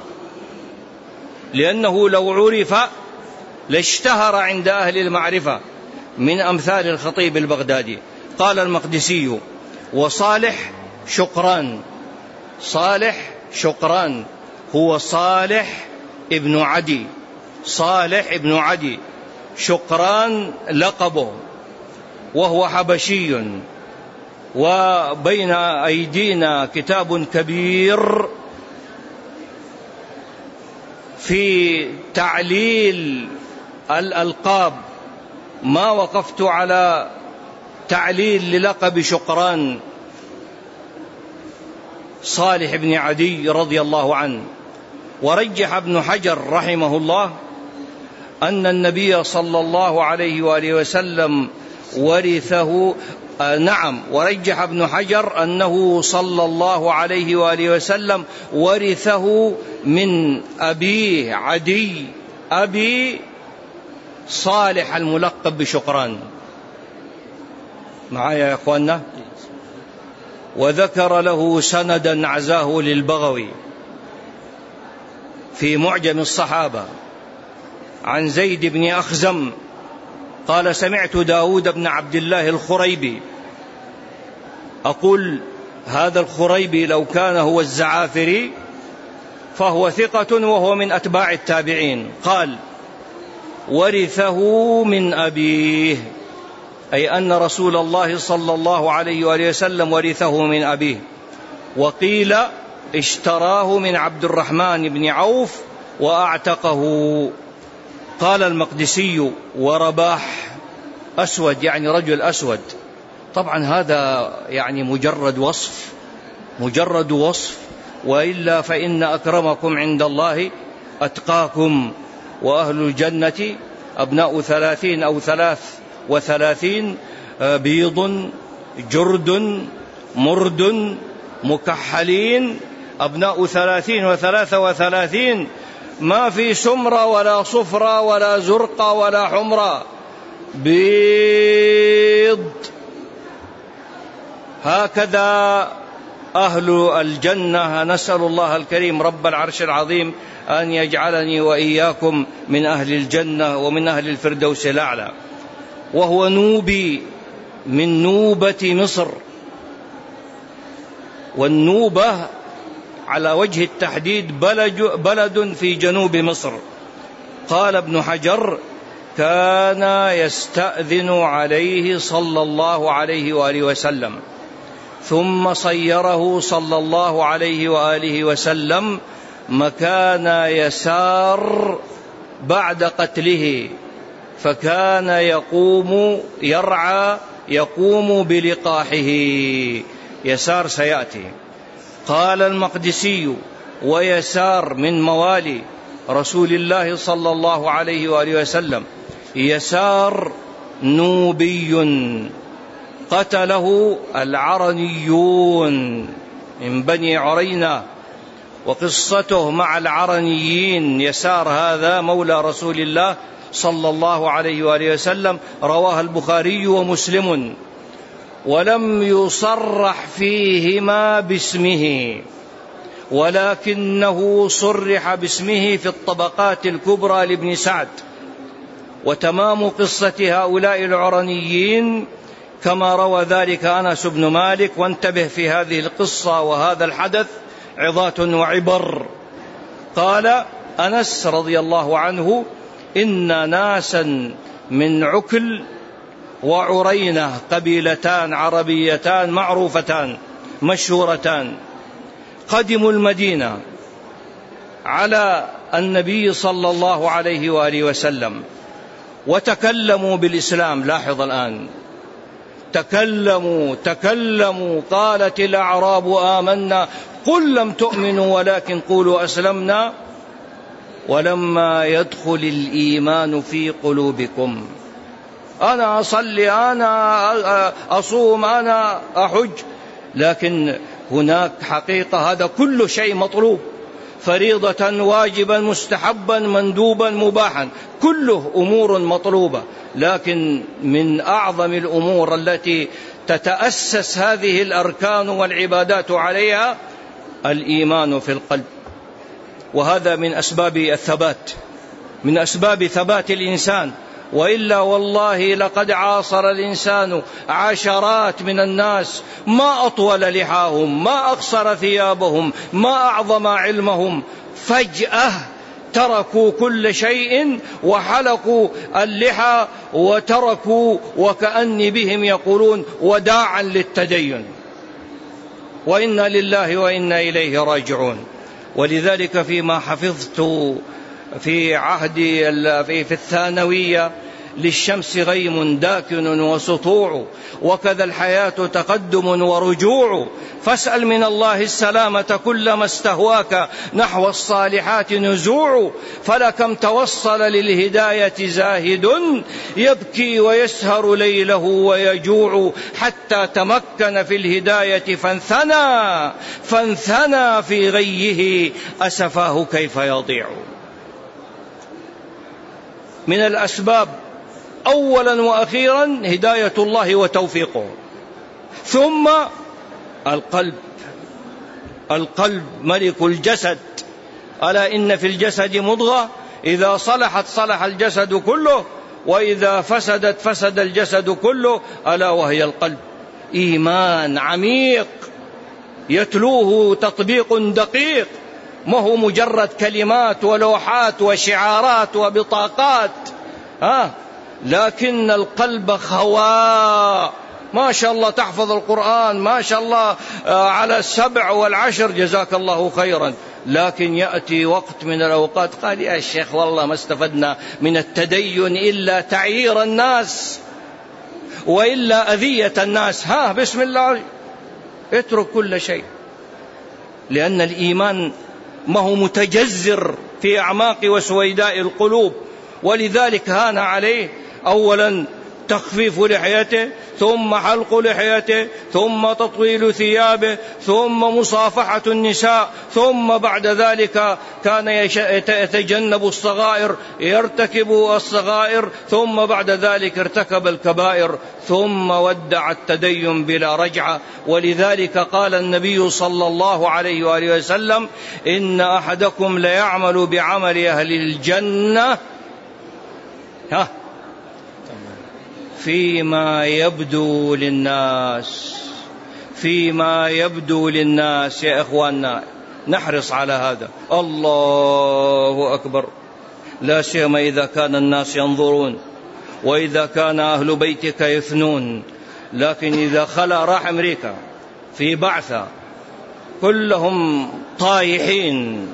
A: لأنه لو عرف لاشتهر عند أهل المعرفة، من أمثال الخطيب البغدادي. قال المقدسي: وصالح شقران، صالح شقران هو صالح ابن عدي، صالح ابن عدي، شقران لقبه، وهو حبشي. وبين أيدينا كتاب كبير في تعليل الألقاب، ما وقفت على تعليل للقب شقران صالح بن عدي رضي الله عنه. ورجح ابن حجر رحمه الله أن النبي صلى الله عليه وآله وسلم ورثه، ورجح ابن حجر أنه صلى الله عليه وآله وسلم ورثه من أبيه عدي أبي صالح الملقب بشقران. معايا يا أخواننا؟ وذكر له سندا عزاه للبغوي في معجم الصحابة عن زيد بن أخزم قال: سمعت داود بن عبد الله الخريبي أقول: هذا الخريبي لو كان هو الزعافري فهو ثقة وهو من أتباع التابعين. قال: ورثه من أبيه، أي أن رسول الله صلى الله عليه وآله وسلم ورثه من أبيه. وقيل اشتراه من عبد الرحمن بن عوف وأعتقه. قال المقدسي: ورباح أسود، يعني رجل أسود. طبعا هذا يعني مجرد وصف، وإلا فإن أكرمكم عند الله أتقاكم. وأهل الجنة أبناء 30 أو 33 بيض جرد مرد مكحلين، أبناء 30 و33، ما في سمرة ولا صفرة ولا زرقة ولا حمرة، بيض. هكذا أهل الجنة. نسأل الله الكريم رب العرش العظيم أن يجعلني وإياكم من أهل الجنة ومن أهل الفردوس الأعلى. وهو نوبي من نوبة مصر، والنوبة على وجه التحديد بلد في جنوب مصر. قال ابن حجر: كان يستأذن عليه صلى الله عليه وآله وسلم، ثم صيره صلى الله عليه وآله وسلم مكان يسار بعد قتله، فكان يقوم بلقاحه. يسار سيأتي. قال المقدسي: ويسار من موالي رسول الله صلى الله عليه وآله وسلم. يسار نوبي قتله العرنيون من بني عرينة، وقصته مع العرنيين. يسار هذا مولى رسول الله صلى الله عليه وآله وسلم، رواه البخاري ومسلم، ولم يصرح فيهما باسمه، ولكنه صرح باسمه في الطبقات الكبرى لابن سعد. وتمام قصة هؤلاء العرنيين كما روى ذلك أنس بن مالك. وانتبه في هذه القصة وهذا الحدث عظات وعبر. قال أنس رضي الله عنه: إن ناسا من عكل وعرينة، قبيلتان عربيتان معروفتان مشهورتان، قدموا المدينة على النبي صلى الله عليه وآله وسلم وتكلموا بالإسلام. لاحظ الآن، تكلموا. قالت الأعراب: آمنا، قل لم تؤمنوا ولكن قولوا أسلمنا ولما يدخل الإيمان في قلوبكم. أنا أصلي، أنا أصوم، أنا أحج، لكن هناك حقيقة. هذا كل شيء مطلوب، فريضة، واجبا، مستحبا، مندوبا، مباحا، كله أمور مطلوبة. لكن من أعظم الأمور التي تتأسس هذه الأركان والعبادات عليها الإيمان في القلب. وهذا من أسباب الثبات، من أسباب ثبات الإنسان. وإلا والله لقد عاصر الإنسان عشرات من الناس، ما أطول لحاهم، ما أقصر ثيابهم، ما أعظم علمهم، فجأة تركوا كل شيء وحلقوا اللحى وتركوا، وكأن بهم يقولون وداعا للتدين. وإنا لله وإنا إليه راجعون. ولذلك فيما حفظت في عهدي في الثانوية: للشمس غيم داكن وسطوع، وكذا الحياة تقدم ورجوع، فاسأل من الله السلامة كلما استهواك نحو الصالحات نزوع، فلكم توصل للهداية زاهد يبكي ويسهر ليله ويجوع، حتى تمكن في الهداية فانثنى في غيه أسفاه كيف يضيع. من الأسباب أولا وأخيرا هداية الله وتوفيقه. ثم القلب ملك الجسد. ألا إن في الجسد مضغة إذا صلحت صلح الجسد كله، وإذا فسدت فسد الجسد كله، ألا وهي القلب. إيمان عميق يتلوه تطبيق دقيق، ما هو مجرد كلمات ولوحات وشعارات وبطاقات، لكن القلب خواء. ما شاء الله تحفظ القرآن، ما شاء الله على 7 و10، جزاك الله خيرا، لكن يأتي وقت من الأوقات قال: يا شيخ والله ما استفدنا من التدين إلا تعيير الناس وإلا أذية الناس. بسم الله، اترك كل شيء، لأن الإيمان ما هو متجذر في أعماق وسويداء القلوب. ولذلك هان عليه أولا تخفيف لحيته، ثم حلق لحيته، ثم تطويل ثيابه، ثم مصافحة النساء، ثم بعد ذلك كان يتجنب الصغائر، يرتكب الصغائر، ثم بعد ذلك ارتكب الكبائر، ثم ودع التدين بلا رجعة. ولذلك قال النبي صلى الله عليه وآله وسلم: إن أحدكم ليعمل بعمل أهل الجنة فيما يبدو للناس. فيما يبدو للناس. يا إخواننا نحرص على هذا. الله أكبر. لا سيما إذا كان الناس ينظرون، وإذا كان أهل بيتك يثنون. لكن إذا خلا راح أمريكا في بعثة كلهم طايحين،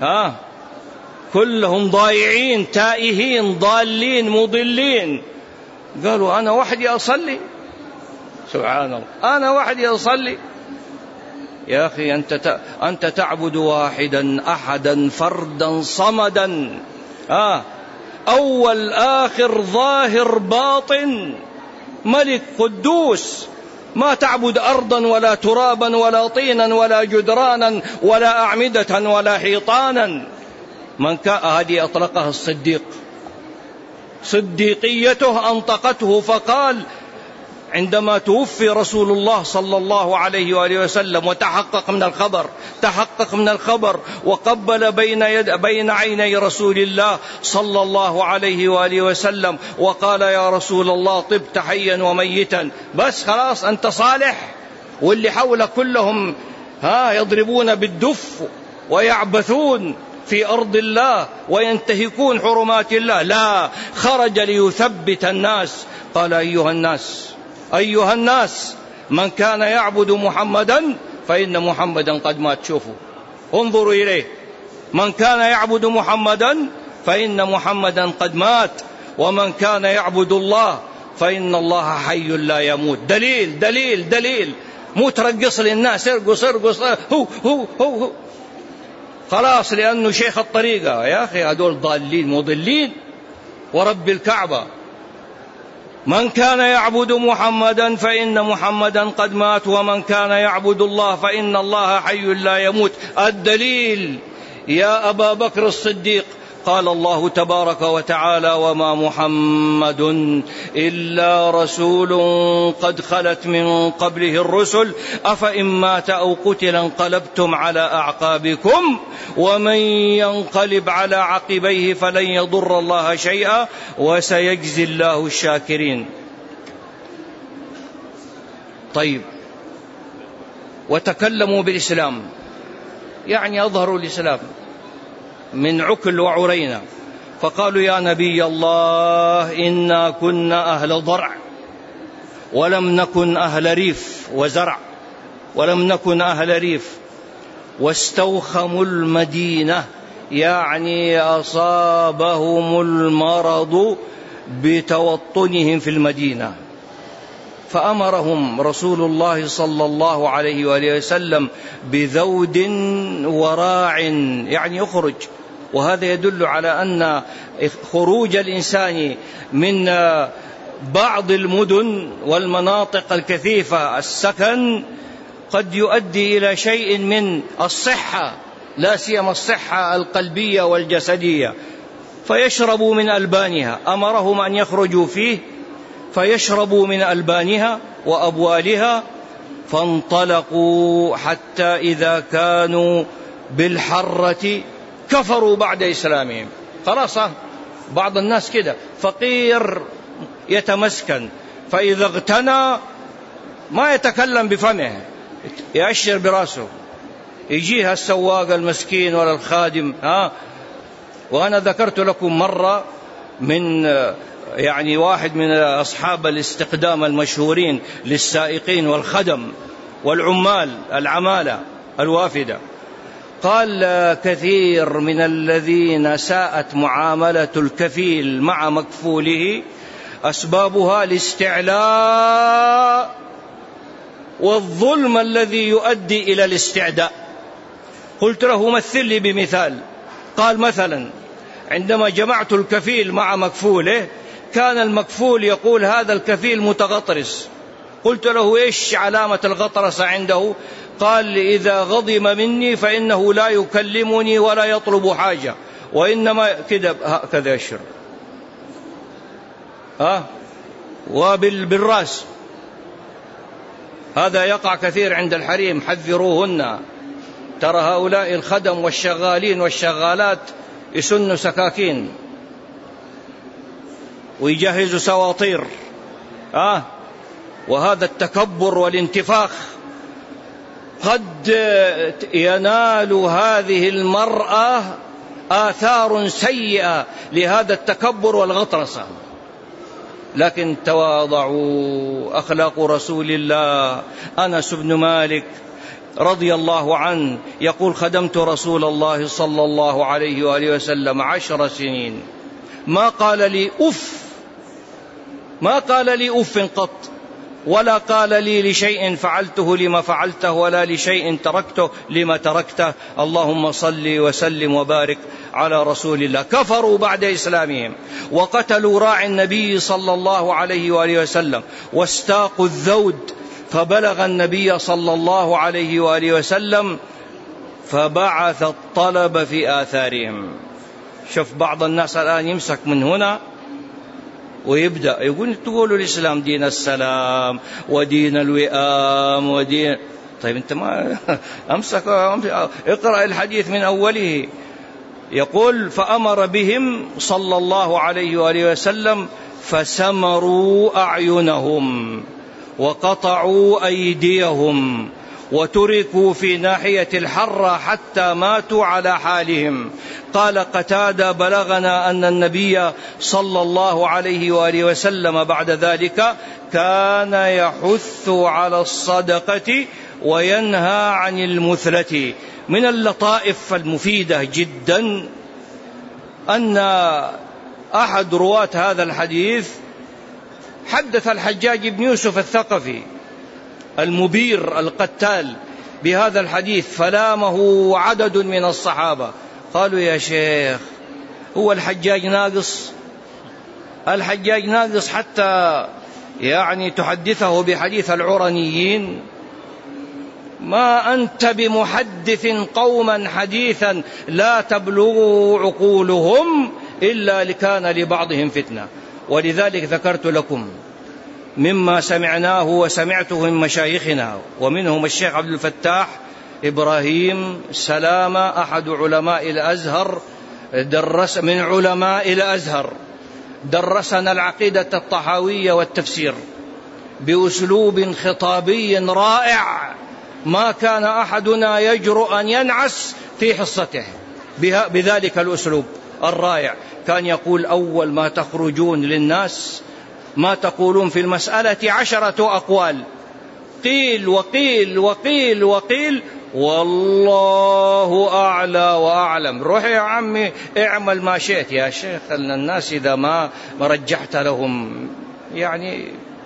A: كلهم ضايعين تائهين ضالين مضلين. قالوا أنا وحدي أصلي. سبحان الله، أنا وحدي أصلي. يا أخي أنت تعبد واحدا أحدا فردا صمدا، أول آخر ظاهر باطن، ملك قدوس. ما تعبد أرضا ولا ترابا ولا طينا ولا جدرانا ولا أعمدة ولا حيطانا. هذه أطلقها الصديق، صديقيته أنطقته، فقال عندما توفي رسول الله صلى الله عليه وآله وسلم وتحقق من الخبر وقبل بين عيني رسول الله صلى الله عليه وآله وسلم وقال: يا رسول الله طبت حيا وميتا، بس خلاص أنت صالح. واللي حولك كلهم يضربون بالدف ويعبثون في أرض الله وينتهكون حرمات الله. لا، خرج ليثبت الناس. قال: أيها الناس من كان يعبد محمدا فإن محمدا قد مات. شوفوا، انظروا إليه. من كان يعبد محمدا فإن محمدا قد مات، ومن كان يعبد الله فإن الله حي لا يموت. دليل دليل دليل. مو ترقص للناس، ارقص هو خلاص لأنه شيخ الطريقة. يا أخي هذول ضالين مضلين ورب الكعبة. من كان يعبد محمدا فإن محمدا قد مات، ومن كان يعبد الله فإن الله حي لا يموت. الدليل يا أبا بكر الصديق، قال الله تبارك وتعالى: وما محمد إلا رسول قد خلت من قبله الرسل أفإن مات أو قتل انقلبتم على أعقابكم ومن ينقلب على عقبيه فلن يضر الله شيئا وسيجزي الله الشاكرين. طيب، وتكلموا بالإسلام، يعني أظهروا الإسلام من عكل وعرينا، فقالوا: يا نبي الله إنا كنا أهل ضرع ولم نكن أهل ريف وزرع، واستوخموا المدينة، يعني أصابهم المرض بتوطنهم في المدينة. فأمرهم رسول الله صلى الله عليه وآله وسلم بذود وراع، يعني يخرج. وهذا يدل على أن خروج الإنسان من بعض المدن والمناطق الكثيفة السكن قد يؤدي إلى شيء من الصحة، لا سيما الصحة القلبية والجسدية، فيشربوا من ألبانها. أمرهم أن يخرجوا فيه فيشربوا من ألبانها وأبوالها. فانطلقوا حتى إذا كانوا بالحرة كفروا بعد إسلامهم. خلاص، بعض الناس كده فقير يتمسكن، فإذا اغتنى ما يتكلم بفمه، يأشر براسه، يجيها السواق المسكين ولا الخادم. وأنا ذكرت لكم مرة من يعني واحد من أصحاب الاستقدام المشهورين للسائقين والخدم والعمال العمالة الوافدة، قال: كثير من الذين ساءت معاملة الكفيل مع مكفوله أسبابها الاستعلاء والظلم الذي يؤدي إلى الاستعداء. قلت له: مثل لي بمثال. قال: مثلا عندما جمعت الكفيل مع مكفوله كان المكفول يقول هذا الكفيل متغطرس. قلت له إيش علامة الغطرسة عنده؟ قال إذا غضب مني فإنه لا يكلمني ولا يطلب حاجة، وإنما كذا هكذا يشر وبالراس. هذا يقع كثير عند الحريم، حذروهن. ترى هؤلاء الخدم والشغالين والشغالات يسنوا سكاكين ويجهزوا سواطير، وهذا التكبر والانتفاخ قد ينال هذه المرأة آثار سيئة لهذا التكبر والغطرسة. لكن تواضعوا. أخلاق رسول الله. أنس بن مالك رضي الله عنه يقول خدمت رسول الله صلى الله عليه وآله وسلم 10 سنين، ما قال لي أف قط، ولا قال لي لشيء فعلته لما فعلته، ولا لشيء تركته لما تركته. اللهم صل وسلم وبارك على رسول الله. كفروا بعد إسلامهم وقتلوا راعي النبي صلى الله عليه وآله وسلم واستاقوا الذود، فبلغ النبي صلى الله عليه وآله وسلم فبعث الطلب في آثارهم. شوف بعض الناس الآن يمسك من هنا ويبدأ يقول تقولوا الإسلام دين السلام ودين الوئام ودين. طيب أنت ما أمسك اقرأ الحديث من أوله. يقول فأمر بهم صلى الله عليه وآله وسلم فسمروا أعينهم وقطعوا أيديهم وتركوا في ناحية الحرة حتى ماتوا على حالهم. قال قتادة بلغنا أن النبي صلى الله عليه وآله وسلم بعد ذلك كان يحث على الصدقة وينهى عن المثلة. من اللطائف المفيدة جدا أن أحد رواة هذا الحديث حدث الحجاج بن يوسف الثقفي المبير القتال بهذا الحديث، فلامه عدد من الصحابة. قالوا يا شيخ هو الحجاج ناقص؟ الحجاج ناقص حتى يعني تحدثه بحديث العرنيين؟ ما أنت بمحدث قوما حديثا لا تبلغ عقولهم إلا لكان لبعضهم فتنة. ولذلك ذكرت لكم مما سمعناه وسمعته من مشايخنا، ومنهم الشيخ عبد الفتاح إبراهيم سلامة أحد علماء الأزهر، من علماء الأزهر درسنا العقيدة الطحاوية والتفسير بأسلوب خطابي رائع، ما كان أحدنا يجرؤ أن ينعس في حصته بذلك الأسلوب الرائع. كان يقول أول ما تخرجون للناس ما تقولون في المسألة 10 أقوال، قيل وقيل وقيل وقيل، والله أعلى وأعلم. روح يا عمي اعمل ما شئت يا شيخ. الناس إذا ما رجحت لهم يعني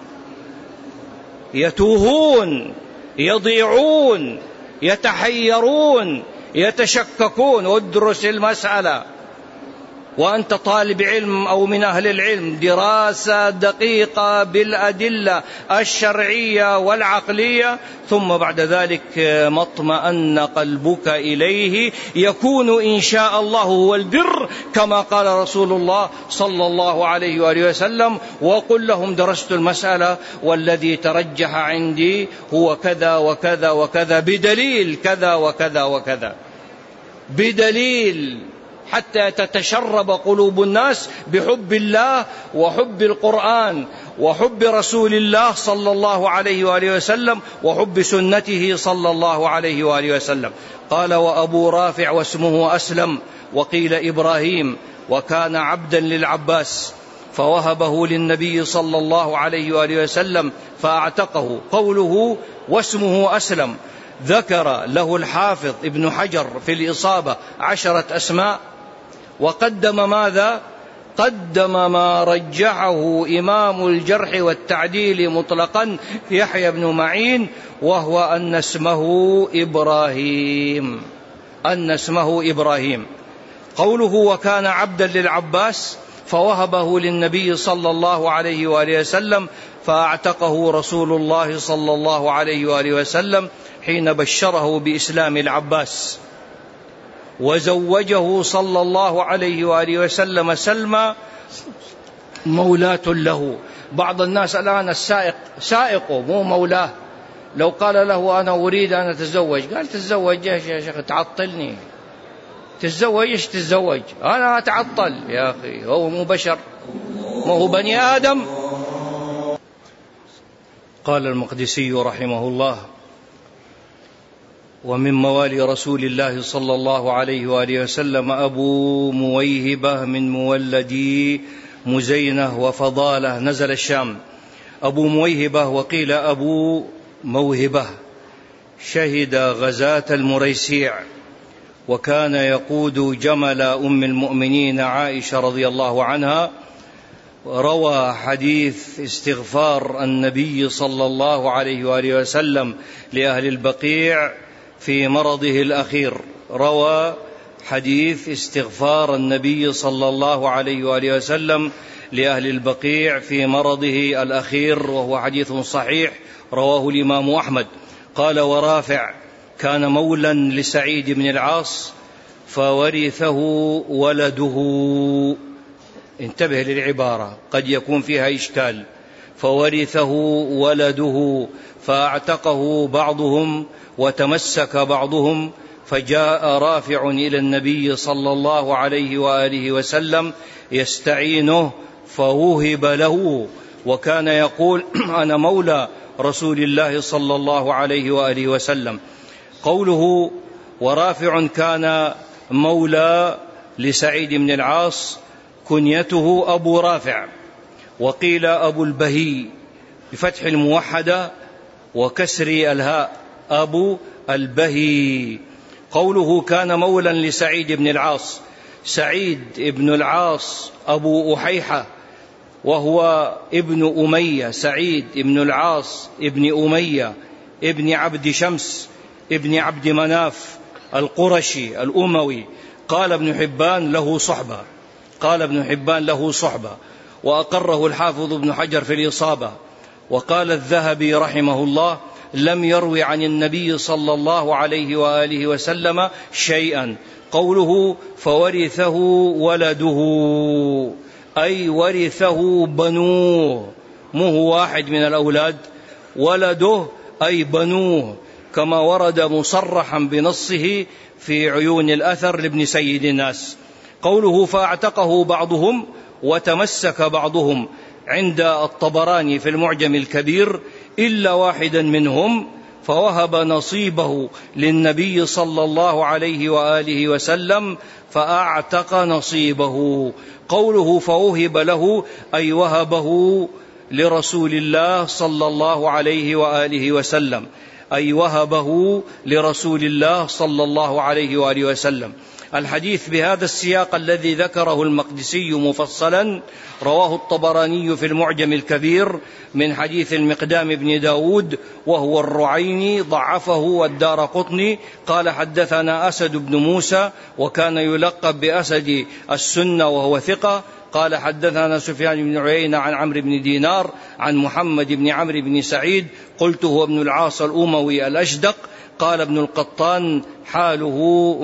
A: يتوهون، يضيعون، يتحيرون، يتشككون. وادرس المسألة وأنت طالب علم أو من أهل العلم دراسة دقيقة بالأدلة الشرعية والعقلية، ثم بعد ذلك ما اطمأن قلبك إليه يكون إن شاء الله هو البر، كما قال رسول الله صلى الله عليه وآله وسلم. وقل لهم درست المسألة والذي ترجح عندي هو كذا وكذا وكذا بدليل كذا وكذا وكذا، بدليل، حتى تتشرب قلوب الناس بحب الله وحب القرآن وحب رسول الله صلى الله عليه وآله وسلم وحب سنته صلى الله عليه وآله وسلم. قال وأبو رافع واسمه أسلم وقيل إبراهيم، وكان عبدا للعباس فوهبه للنبي صلى الله عليه وآله وسلم فأعتقه. قوله واسمه أسلم ذكر له الحافظ ابن حجر في الإصابة 10 أسماء، وقدم ماذا؟ قدم ما رجحه إمام الجرح والتعديل مطلقا يحيى بن معين، وهو أن اسمه إبراهيم، أن اسمه إبراهيم. قوله وكان عبدا للعباس فوهبه للنبي صلى الله عليه وآله وسلم، فأعتقه رسول الله صلى الله عليه وآله وسلم حين بشره بإسلام العباس. وزوجه صلى الله عليه وآله وسلم سلمى مولاة له. بعض الناس الآن السائق سائقه مو مولاه، لو قال له أنا أريد أن أتزوج قال تتزوج يا شيخ تعطلني، تتزوج إيش تتزوج، أنا أتعطل يا أخي، هو مو بشر، ما هو بني آدم. قال المقدسي رحمه الله: ومن موالي رسول الله صلى الله عليه وآله وسلم أبو مويهبة من مولدي مزينة وفضالة نزل الشام. أبو مويهبة وقيل أبو موهبة شهد غزاة المريسيع، وكان يقود جمل أم المؤمنين عائشة رضي الله عنها. روى حديث استغفار النبي صلى الله عليه وآله وسلم لأهل البقيع في مرضه الأخير، روى حديث استغفار النبي صلى الله عليه وآله وسلم لأهل البقيع في مرضه الأخير، وهو حديث صحيح رواه الإمام أحمد. قال: ورافع كان مولا لسعيد بن العاص فورثه ولده. انتبه للعبارة قد يكون فيها إشكال. فورثه ولده فأعتقه بعضهم وتمسك بعضهم، فجاء رافع إلى النبي صلى الله عليه وآله وسلم يستعينه فوهب له، وكان يقول: أنا مولى رسول الله صلى الله عليه وآله وسلم. قوله ورافع كان مولى لسعيد بن العاص كنيته أبو رافع، وقيل أبو البهي بفتح الموحدة وكسر الهاء أبو البهي. قوله كان مولا لسعيد بن العاص، سعيد بن العاص أبو أحيحة وهو ابن أمية، سعيد بن العاص ابن أمية ابن عبد شمس ابن عبد مناف القرشي الأموي. قال ابن حبان له صحبة، وأقره الحافظ ابن حجر في الإصابة. وقال الذهبي رحمه الله: لم يروي عن النبي صلى الله عليه وآله وسلم شيئا. قوله فورثه ولده أي ورثه بنوه، مو هو واحد من الأولاد، ولده أي بنوه، كما ورد مصرحا بنصه في عيون الأثر لابن سيد الناس. قوله فأعتقه بعضهم وتمسك بعضهم عند الطبراني في المعجم الكبير إلا واحدا منهم، فوهب نصيبه للنبي صلى الله عليه وآله وسلم فأعتق نصيبه. قوله فوهب له أي وهبه لرسول الله صلى الله عليه وآله وسلم، أي وهبه لرسول الله صلى الله عليه وآله وسلم. الحديث بهذا السياق الذي ذكره المقدسي مفصلا رواه الطبراني في المعجم الكبير من حديث المقدام بن داود وهو الرعيني، ضعفه والدارقطني. قال حدثنا أسد بن موسى وكان يلقب بأسد السنة وهو ثقة. قال حدثنا سفيان بن عيينة عن عمرو بن دينار عن محمد بن عمرو بن سعيد قلت هو ابن العاص الأموي الأشدق. قال ابن القطان حاله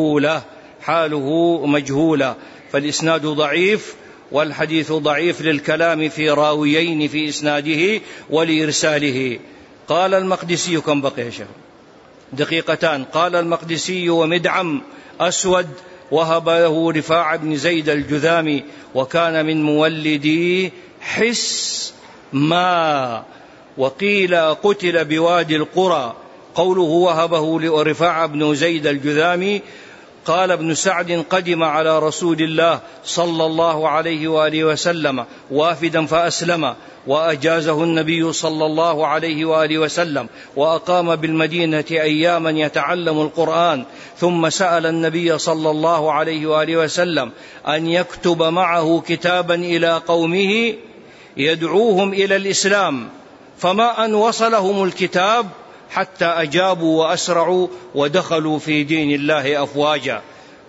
A: مجهولة، فالإسناد ضعيف، والحديث ضعيف للكلام في راويين في إسناده ولإرساله. قال المقدسي كم بقي يا شيخ؟ دقيقتان. قال المقدسي ومدعم أسود وهب له رفاع بن زيد الجذامي وكان من مولدي حس ما، وقيل قتل بوادي القرى. قوله وهبه لرفاع بن زيد الجذامي. قال ابن سعد قدم على رسول الله صلى الله عليه وآله وسلم وافدا فأسلم، وأجازه النبي صلى الله عليه وآله وسلم، وأقام بالمدينة أياما يتعلم القرآن، ثم سأل النبي صلى الله عليه وآله وسلم أن يكتب معه كتابا إلى قومه يدعوهم إلى الإسلام، فما أن وصلهم الكتاب حتى أجابوا وأسرعوا ودخلوا في دين الله أفواجا.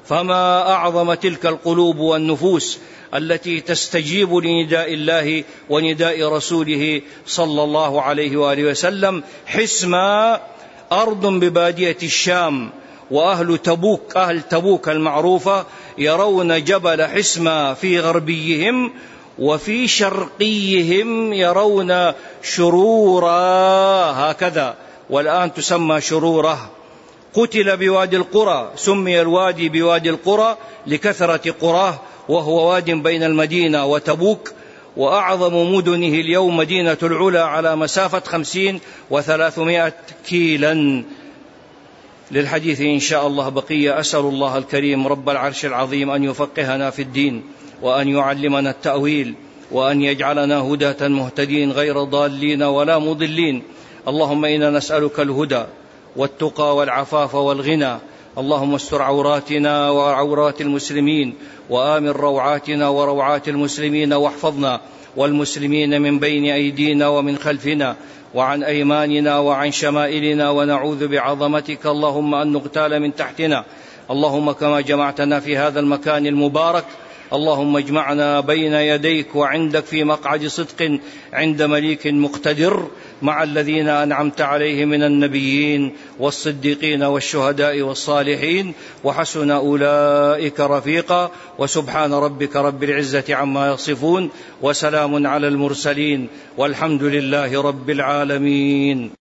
A: فما أعظم تلك القلوب والنفوس التي تستجيب لنداء الله ونداء رسوله صلى الله عليه وآله وسلم. حسما أرض ببادية الشام، وأهل تبوك المعروفة يرون جبل حسما في غربيهم، وفي شرقيهم يرون شرورا هكذا، والآن تسمى شروره. قتل بوادي القرى، سمي الوادي بوادي القرى لكثرة قراه، وهو واد بين المدينة وتبوك، وأعظم مدنه اليوم مدينة العلا على مسافة 50 و300 كيلا. للحديث إن شاء الله بقية. أسأل الله الكريم رب العرش العظيم أن يفقهنا في الدين، وأن يعلمنا التأويل، وأن يجعلنا هداة مهتدين غير ضالين ولا مضلين. اللهم إنا نسألك الهدى والتقى والعفاف والغنى. اللهم استر عوراتنا وعورات المسلمين، وآمن روعاتنا وروعات المسلمين، واحفظنا والمسلمين من بين أيدينا ومن خلفنا وعن أيماننا وعن شمائلنا، ونعوذ بعظمتك اللهم أن نغتال من تحتنا. اللهم كما جمعتنا في هذا المكان المبارك، اللهم اجمعنا بين يديك وعندك في مقعد صدق عند مليك مقتدر، مع الذين أنعمت عليهم من النبيين والصديقين والشهداء والصالحين، وحسن أولئك رفيقا. وسبحان ربك رب العزة عما يصفون، وسلام على المرسلين، والحمد لله رب العالمين.